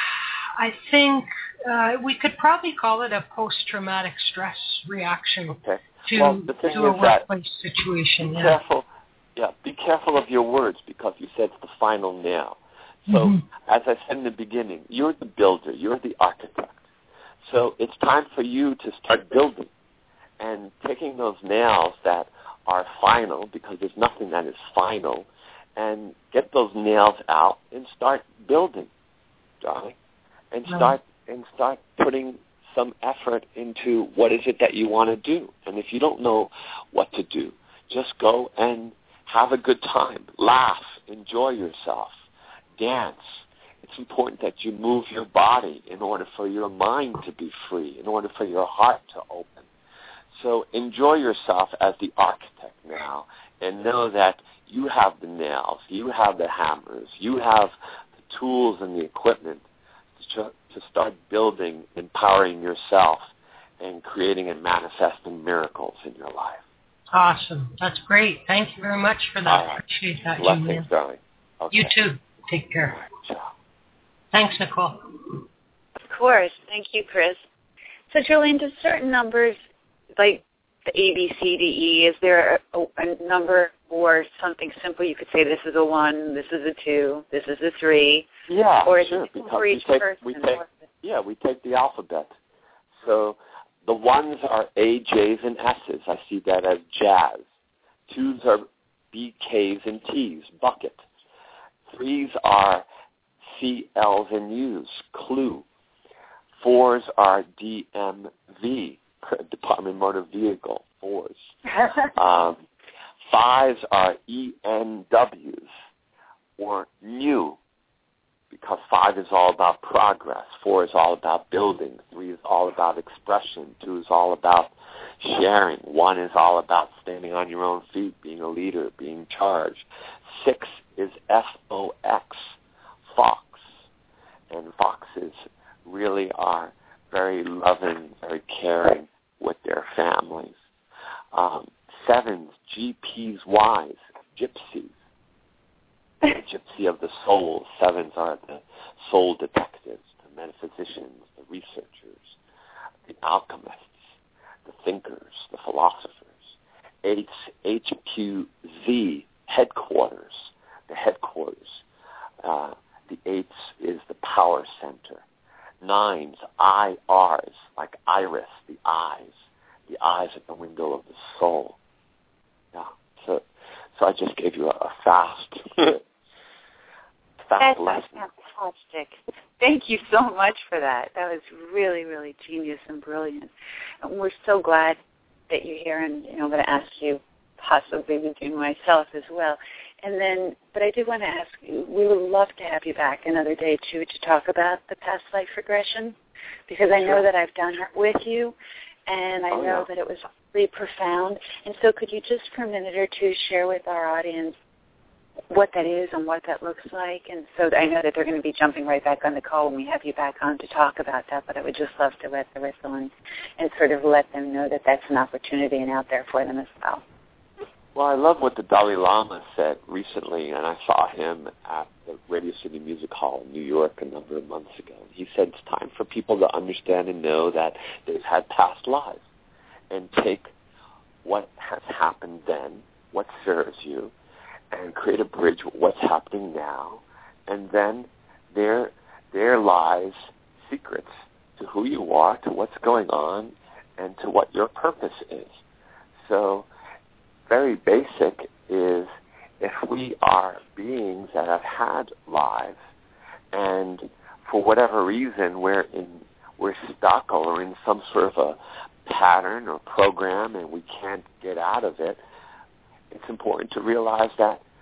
H: I think uh, we could probably call it a post-traumatic stress reaction
C: okay.
H: to,
C: well, the thing
H: to a
C: is that
H: workplace situation.
C: Be
H: yeah.
C: careful, yeah, be careful of your words, because you said it's the final nail. So, mm-hmm. as I said in the beginning, you're the builder, you're the architect. So it's time for you to start building and taking those nails that are final, because there's nothing that is final, and get those nails out and start building, darling, and start and start putting some effort into what is it that you want to do. And if you don't know what to do, just go and have a good time, laugh, enjoy yourself. Dance. It's important that you move your body in order for your mind to be free, in order for your heart to open. So enjoy yourself as the architect now, and know that you have the nails, you have the hammers, you have the tools and the equipment to, to start building, empowering yourself, and creating and manifesting miracles in your life.
H: Awesome. That's great. Thank you very much for that. I appreciate that.
C: Blessings, darling. Okay.
H: You too. Take care. Thanks, Nicole.
B: Of course. Thank you, Chris. So, Jolene, do certain numbers, like the A, B, C, D, E, is there a, a number or something simple you could say, this is a one, this is a two, this is a three?
C: Yeah,
B: or is
C: sure.
B: it
C: Because
B: for
C: we
B: each
C: take,
B: person?
C: we take, yeah, we take the alphabet. So the ones are A, J's, and S's. I see that as jazz. Twos are B, K's, and T's, bucket. Threes are C, L's, and U's, clue. Fours are D M V, Department of Motor Vehicle, fours. um, fives are E N W's, or new, because five is all about progress, four is all about building, three is all about expression, two is all about sharing, one is all about standing on your own feet, being a leader, being charged. Six is F O X, fox, and foxes really are very loving, very caring with their families. Um, sevens, G P's, Y's, gypsies, the gypsy of the soul. Sevens are the soul detectives, the metaphysicians, the researchers, the alchemists, the thinkers, the philosophers. Eights, H Q Z, headquarters, the headquarters. Uh, the eights is the power center. Nines, I R's, like iris, the eyes, the eyes at the window of the soul. Yeah. So, so I just gave you a, a fast, fast
B: That's
C: lesson.
B: Fantastic. Thank you so much for that. That was really, really genius and brilliant. And we're so glad that you're here, and you know, I'm going to ask you possibly between myself as well. And then, but I did want to ask you, we would love to have you back another day, too, to talk about the past life regression, because I know that I've done it with you, and I
C: oh,
B: know
C: yeah.
B: that it was really profound. And so could you just for a minute or two share with our audience what that is and what that looks like? And so I know that they're going to be jumping right back on the call when we have you back on to talk about that, but I would just love to let the whistle and, and sort of let them know that that's an opportunity and out there for them as well.
C: Well, I love what the Dalai Lama said recently, and I saw him at the Radio City Music Hall in New York a number of months ago. He said it's time for people to understand and know that they've had past lives and take what has happened then, what serves you, and create a bridge with what's happening now, and then there, there lies secrets to who you are, to what's going on, and to what your purpose is. So very basic is if we are beings that have had lives and for whatever reason we're in we're stuck or in some sort of a pattern or program and we can't get out of it, it's important to realize that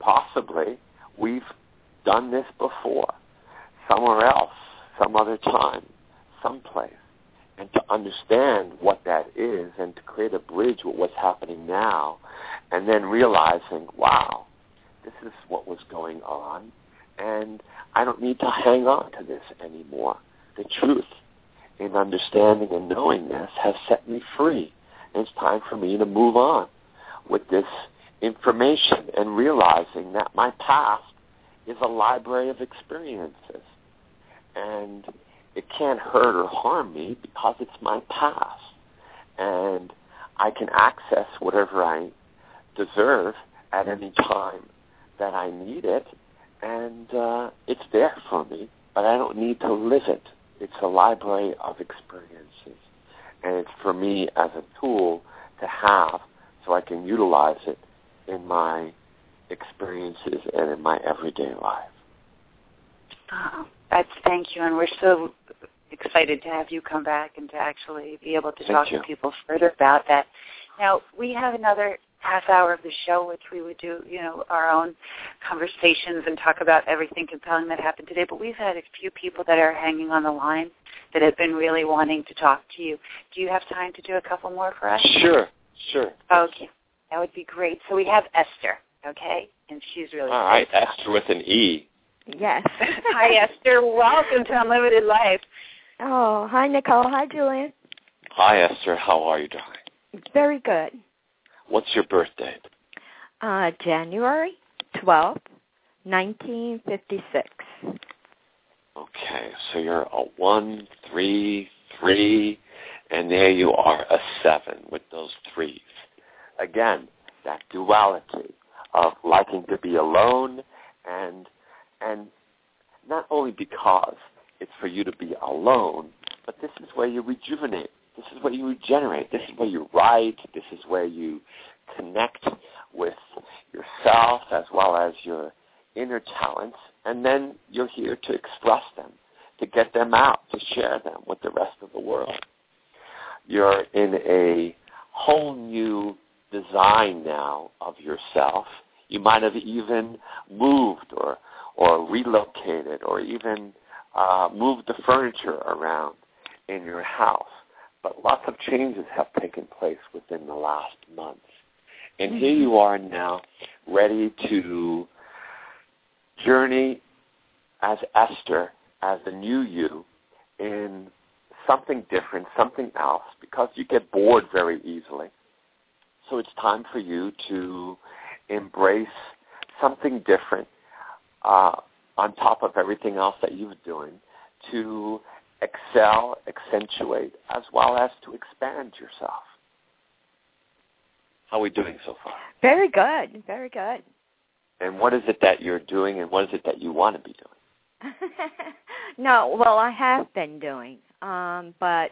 C: possibly we've done this before, somewhere else, some other time, someplace. And to understand what that is and to create a bridge with what's happening now, and then realizing, wow, this is what was going on, and I don't need to hang on to this anymore. The truth in understanding and knowing this has set me free, and it's time for me to move on with this information and realizing that my past is a library of experiences, and it can't hurt or harm me because it's my past, and I can access whatever I deserve at any time that I need it, and uh, it's there for me, but I don't need to live it. It's a library of experiences, and it's for me as a tool to have so I can utilize it in my experiences and in my everyday life.
B: Oh, that's thank you, and we're so excited to have you come back and to actually be able to
C: Thank
B: talk
C: you.
B: to people further about that. Now, we have another half hour of the show, which we would do, you know, our own conversations and talk about everything compelling that happened today. But we've had a few people that are hanging on the line that have been really wanting to talk to you. Do you have time to do a couple more for us?
C: Sure, sure.
B: Okay, that would be great. So we have Esther, okay, and she's really
C: All right, Esther with an E.
I: Yes.
B: Hi, Esther. Welcome to Unlimited Life.
I: Oh, hi, Nicole. Hi, Julian.
C: Hi, Esther. How are you doing?
I: Very good.
C: What's your birth date?
I: Uh, January twelfth, nineteen fifty-six.
C: Okay, so you're a one, three, three, and there you are, a seven with those threes. Again, that duality of liking to be alone, and and not only because it's for you to be alone, but this is where you rejuvenate. This is where you regenerate. This is where you write. This is where you connect with yourself as well as your inner talents, and then you're here to express them, to get them out, to share them with the rest of the world. You're in a whole new design now of yourself. You might have even moved or or relocated or even uh, moved the furniture around in your house. But lots of changes have taken place within the last month. And mm-hmm. here you are now, ready to journey as Esther, as the new you, in something different, something else, because you get bored very easily. So it's time for you to embrace something different uh, on top of everything else that you're doing, to excel, accentuate, as well as to expand yourself. How are we doing so far?
I: Very good, very good.
C: And what is it that you're doing, and what is it that you want to be doing?
I: No, well, I have been doing, um, but,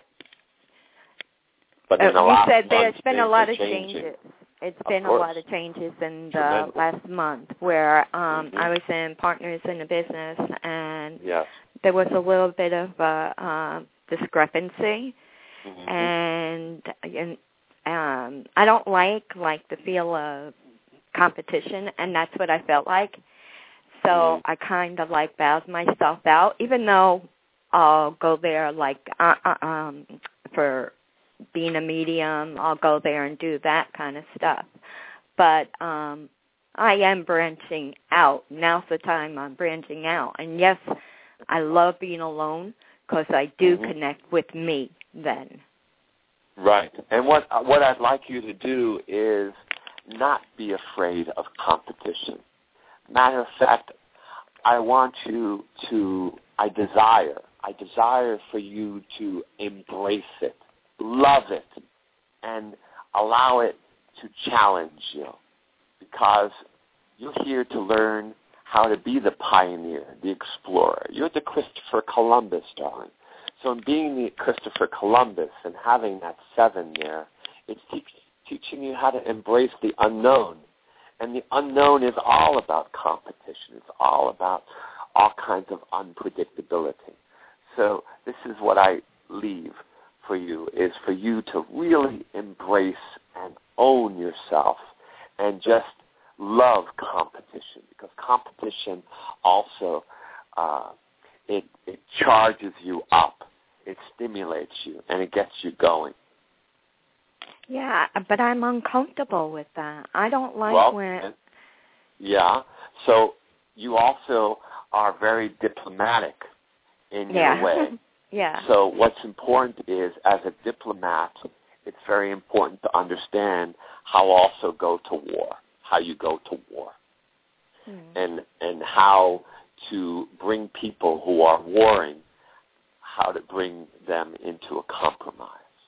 C: but in
I: uh,
C: you
I: said there's been a lot of
C: changing.
I: changes. It's
C: Of
I: been
C: course.
I: a lot of changes in the
C: Tremendous.
I: last month where um,
C: mm-hmm.
I: I was in Partners in the Business, and
C: yes.
I: there was a little bit of a uh, discrepancy,
C: mm-hmm.
I: and, and um, I don't like like the feel of competition, and that's what I felt like. So
C: mm-hmm.
I: I kind of like bowed myself out, even though I'll go there like uh, uh, um, for being a medium, I'll go there and do that kind of stuff. But um, I am branching out. Now's the time I'm branching out. And yes, I love being alone because I do
C: mm-hmm.
I: connect with me then.
C: Right. And what what I'd like you to do is not be afraid of competition. Matter of fact, I want you to, I desire, I desire for you to embrace it, love it, and allow it to challenge you, because you're here to learn how to be the pioneer, the explorer. You're the Christopher Columbus, darling. So in being the Christopher Columbus and having that seven there, it's te- teaching you how to embrace the unknown. And the unknown is all about competition. It's all about all kinds of unpredictability. So this is what I leave for you, is for you to really embrace and own yourself and just love competition because competition also uh, it it charges you up, it stimulates you, and it gets you going.
I: Yeah, but I'm uncomfortable with that. I don't like
C: well,
I: when.
C: Yeah, so you also are very diplomatic in
I: yeah.
C: your way.
I: yeah.
C: So what's important is, as a diplomat, it's very important to understand how also go to war, how you go to war, hmm. and and how to bring people who are warring, how to bring them into a compromise.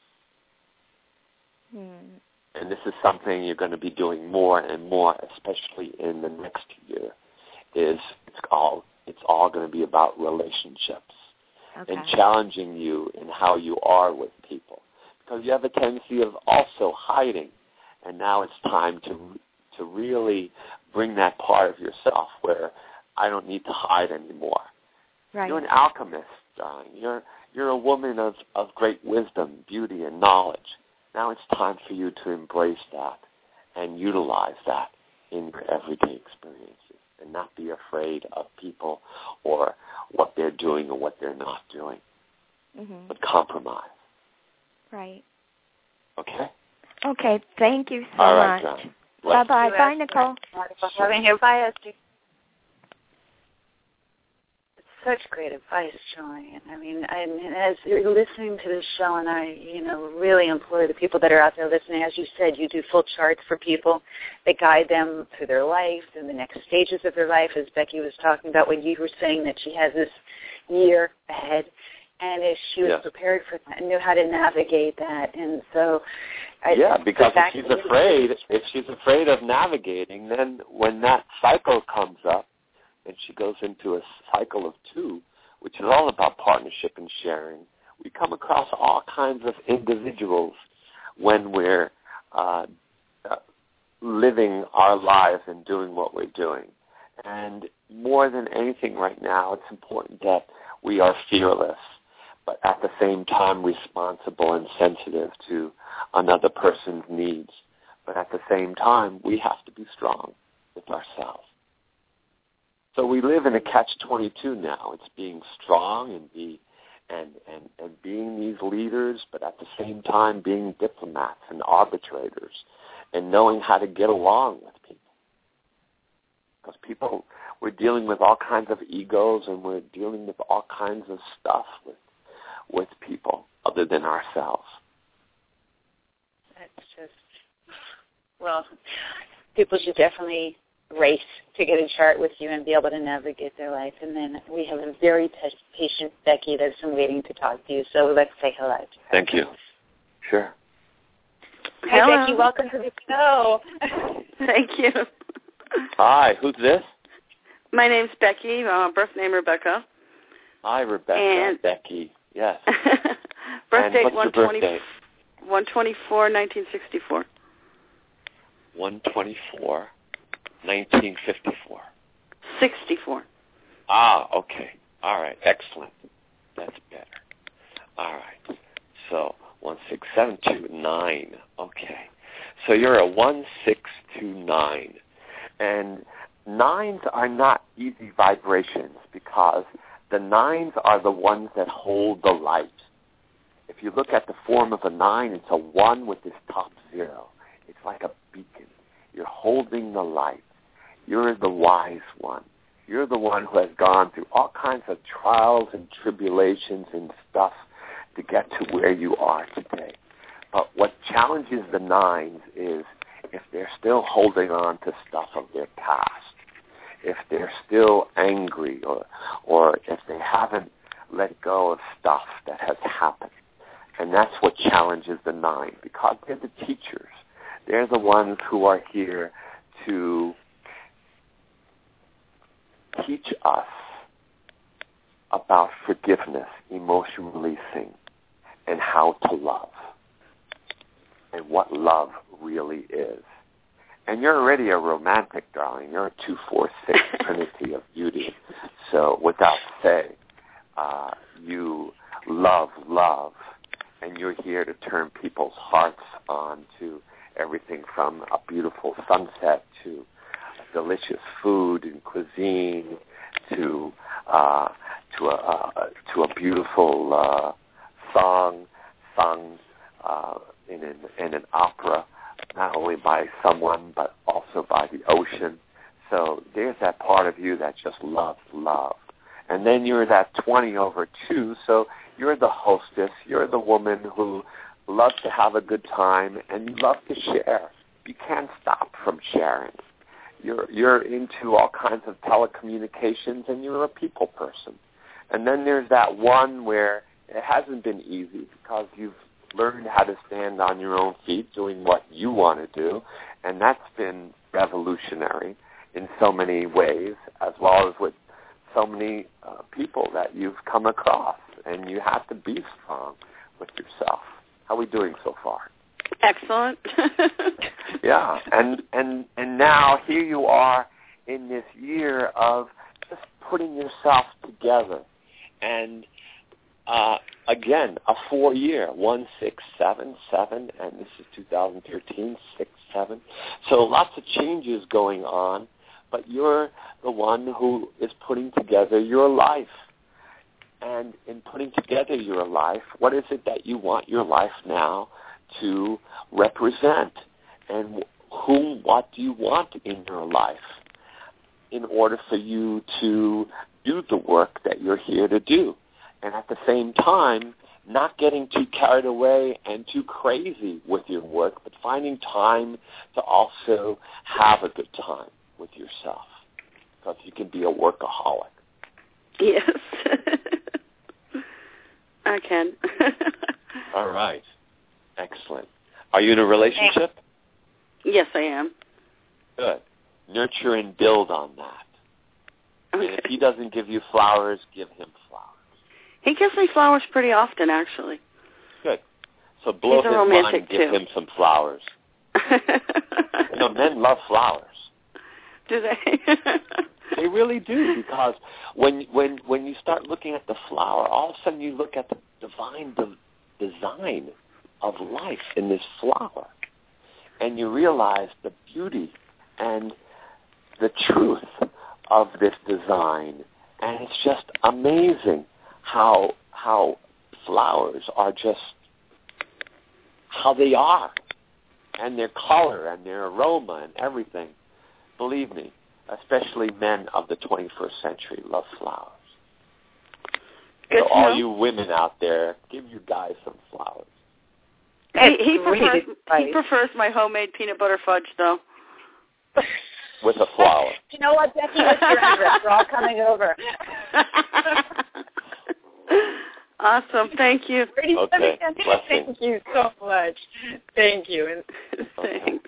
C: Hmm. And this is something you're going to be doing more and more, especially in the next year. Is it's all it's all going to be about relationships okay. and challenging you in how you are with people, because you have a tendency of also hiding, and now it's time to to really bring that part of yourself where I don't need to hide anymore.
I: Right.
C: You're an alchemist, darling. You're you're a woman of, of great wisdom, beauty, and knowledge. Now it's time for you to embrace that and utilize that in your everyday experiences and not be afraid of people or what they're doing or what they're not doing, mm-hmm. but compromise.
I: Right.
C: Okay?
I: Okay, thank you so
C: All right,
I: much.
C: John.
I: Bye-bye. Bye, Bye Nicole.
B: Having here. Bye, Esther. Such great advice, Julian. I mean, I, as you're listening to this show, and I, you know, really implore the people that are out there listening, as you said, you do full charts for people that guide them through their life and the next stages of their life, as Becky was talking about when you were saying that she has this year ahead, and if she was yes. prepared for that and knew how to navigate that. And so, I,
C: yeah, because if she's afraid, if she's afraid of navigating, then when that cycle comes up, and she goes into a cycle of two, which is all about partnership and sharing, we come across all kinds of individuals when we're uh, uh, living our lives and doing what we're doing. And more than anything right now, it's important that we are fearless, but at the same time responsible and sensitive to another person's needs. But at the same time, we have to be strong with ourselves. So we live in a catch twenty-two now. It's being strong and be and, and, and being these leaders, but at the same time being diplomats and arbitrators and knowing how to get along with people. Because people, we're dealing with all kinds of egos and we're dealing with all kinds of stuff with with people other than ourselves.
B: That's just, well, people should definitely race to get a chart with you and be able to navigate their life. And then we have a very p- patient Becky that's been waiting to talk to you. So let's say hello to her.
C: Thank you. Sure.
B: Hi, hello. Becky. Welcome to the show.
J: Thank you.
C: Hi. Who's this?
J: My name's Becky. Uh, birth name Rebecca.
C: Hi, Rebecca. And Becky. Yes.
J: birth date
C: one twenty-four,
J: one twenty-four, nineteen sixty-four.
C: one twenty-four. nineteen fifty-four.
J: sixty-four.
C: Ah, okay. All right. Excellent. That's better. All right. So one six seven two nine. Okay. So you're a one six two nine. And nines are not easy vibrations because the nines are the ones that hold the light. If you look at the form of a nine, it's a one with this top zero. It's like a beacon. You're holding the light. You're the wise one. You're the one who has gone through all kinds of trials and tribulations and stuff to get to where you are today. But what challenges the nines is if they're still holding on to stuff of their past, if they're still angry, or or if they haven't let go of stuff that has happened. And that's what challenges the nine, because they're the teachers. They're the ones who are here to teach us about forgiveness, emotion releasing, and how to love, and what love really is. And you're already a romantic, darling. You're a two, four, six trinity of beauty. So without say, uh, you love love, and you're here to turn people's hearts on to everything from a beautiful sunset to delicious food and cuisine to uh, to a uh, to a beautiful uh, song sung uh, in an in an opera, not only by someone but also by the ocean. So there's that part of you that just loves love. And then you're that twenty over two, so you're the hostess, you're the woman who loves to have a good time and you love to share. You can't stop from sharing. You're you're into all kinds of telecommunications and you're a people person. And then there's that one where it hasn't been easy because you've learned how to stand on your own feet doing what you want to do, and that's been revolutionary in so many ways, as well as with so many uh, people that you've come across, and you have to be strong with yourself. How are we doing so far?
J: Excellent.
C: Yeah, and, and, and now here you are in this year of just putting yourself together. And uh, again, a four-year, one, six, seven, seven, and this is two thousand thirteen, six, seven. So lots of changes going on, but you're the one who is putting together your life. And in putting together your life, what is it that you want your life now to represent? And whom, what do you want in your life in order for you to do the work that you're here to do? And at the same time, not getting too carried away and too crazy with your work, but finding time to also have a good time with yourself, because you can be a workaholic.
J: Yes. I can.
C: All right. Excellent. Are you in a relationship?
J: Yes, I am.
C: Good. Nurture and build on that.
J: Okay.
C: And if he doesn't give you flowers, give him flowers.
J: He gives me flowers pretty often, actually.
C: Good. So blow
J: He's a
C: his
J: romantic,
C: mind, give
J: too.
C: him some flowers. You know, men love flowers.
J: Do they?
C: They really do, because when when when you start looking at the flower, all of a sudden you look at the divine de- design of life in this flower, and you realize the beauty and the truth of this design, and it's just amazing how how flowers are just how they are, and their color and their aroma and everything. Believe me, especially men of the twenty-first century love flowers.
J: Good
C: so
J: to
C: all
J: know.
C: you women out there, give your guys some flowers.
J: He, he prefers
A: Right.
J: he prefers my homemade peanut butter fudge, though.
C: With a flower.
A: You know what, Becky? Let's remember it. We're all coming over.
J: Awesome. Thank you.
C: Okay.
A: Thank you so much. Thank you.
J: Thanks.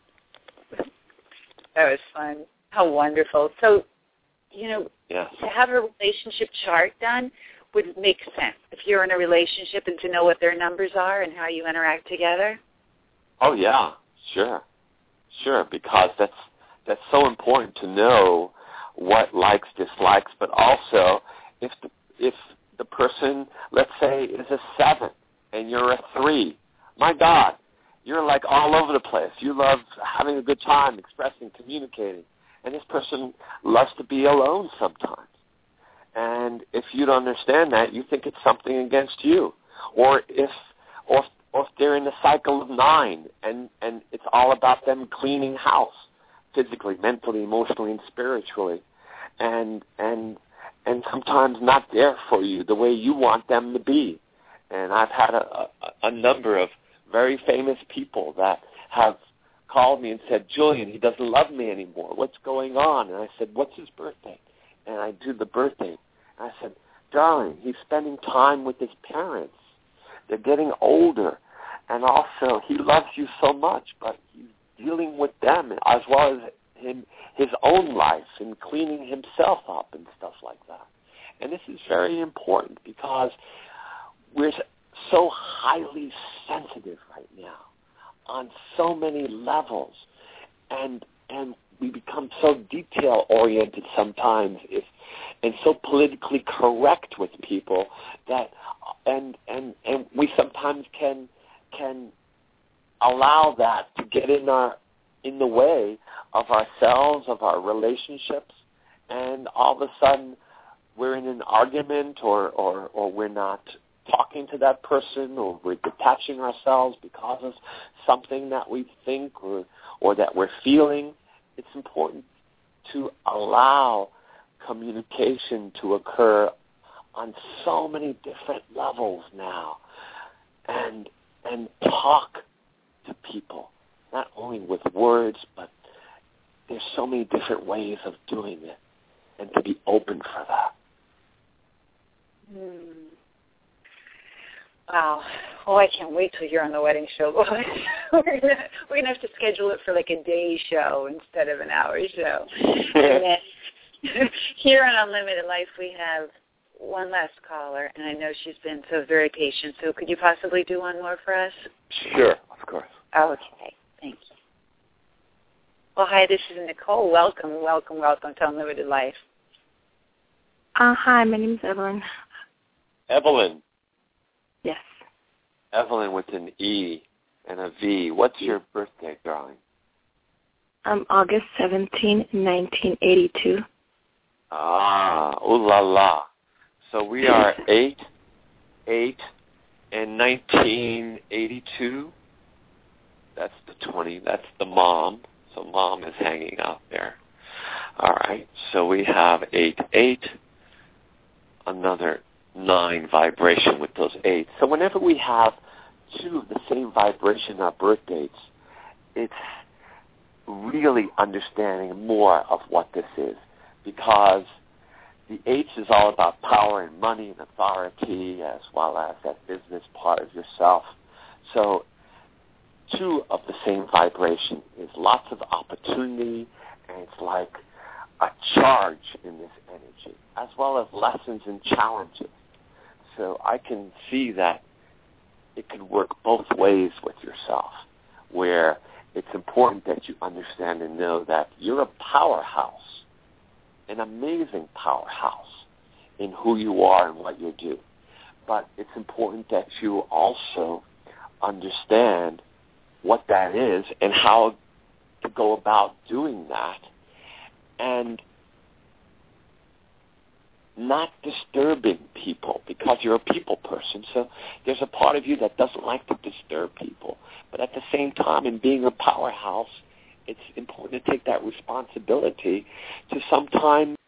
A: That was fun. How wonderful. So, you know,
C: Yes.
A: to have a relationship chart done would make sense if you're in a relationship and to know what their numbers are and how you interact together.
C: Oh yeah, sure, sure. Because that's that's so important to know what likes, dislikes, but also if the if the person, let's say, is a seven and you're a three, my God, you're like all over the place. You love having a good time, expressing, communicating, and this person loves to be alone sometimes. And if you don't understand that, you think it's something against you, or if or or if they're in the cycle of nine, and, and it's all about them cleaning house, physically, mentally, emotionally, and spiritually, and and and sometimes not there for you the way you want them to be. And I've had a, a, a number of very famous people that have called me and said, Julian, he doesn't love me anymore. What's going on? And I said, what's his birthday? And I do the birthday. And I said, darling, he's spending time with his parents. They're getting older. And also, he loves you so much, but he's dealing with them as well as him, his own life and cleaning himself up and stuff like that. And this is very important because we're so highly sensitive right now on so many levels, and and we become so detail oriented sometimes, if and so politically correct with people that and and and we sometimes can can allow that to get in our in the way of ourselves, of our relationships, and all of a sudden we're in an argument or, or, or we're not talking to that person or we're detaching ourselves because of something that we think or, or that we're feeling. It's important to allow communication to occur on so many different levels now and and talk to people, not only with words, but there's so many different ways of doing it, and to be open for that.
B: Hmm. Wow. Oh, I can't wait till you're on the wedding show, boys. we're gonna we're gonna have to schedule it for like a day show instead of an hour show. And then here on Unlimited Life, we have one last caller, and I know she's been so very patient. So could you possibly do one more for us?
C: Sure, of course.
B: Okay, thank you. Well, hi, this is Nicole. Welcome, welcome, welcome to Unlimited Life.
K: Uh, hi, my name is Evelyn.
C: Evelyn.
K: Yes.
C: Evelyn with an E and a V. What's your birthday, darling?
K: Um, August seventeenth, nineteen eighty-two.
C: Ah, ooh la la. So we are eight, eight, and nineteen eighty-two. That's the twenty. That's the mom. So mom is hanging out there. All right. So we have eight, eight, another nine vibration with those eight. So whenever we have two of the same vibration on our birth dates, it's really understanding more of what this is, because the H is all about power and money and authority, as well as that business part of yourself. So two of the same vibration is lots of opportunity, and it's like a charge in this energy, as well as lessons and challenges. So I can see that it can work both ways with yourself, where it's important that you understand and know that you're a powerhouse, an amazing powerhouse in who you are and what you do. But it's important that you also understand what that is and how to go about doing that, and not disturbing people, because you're a people person. So there's a part of you that doesn't like to disturb people. But at the same time, in being a powerhouse, it's important to take that responsibility to sometimes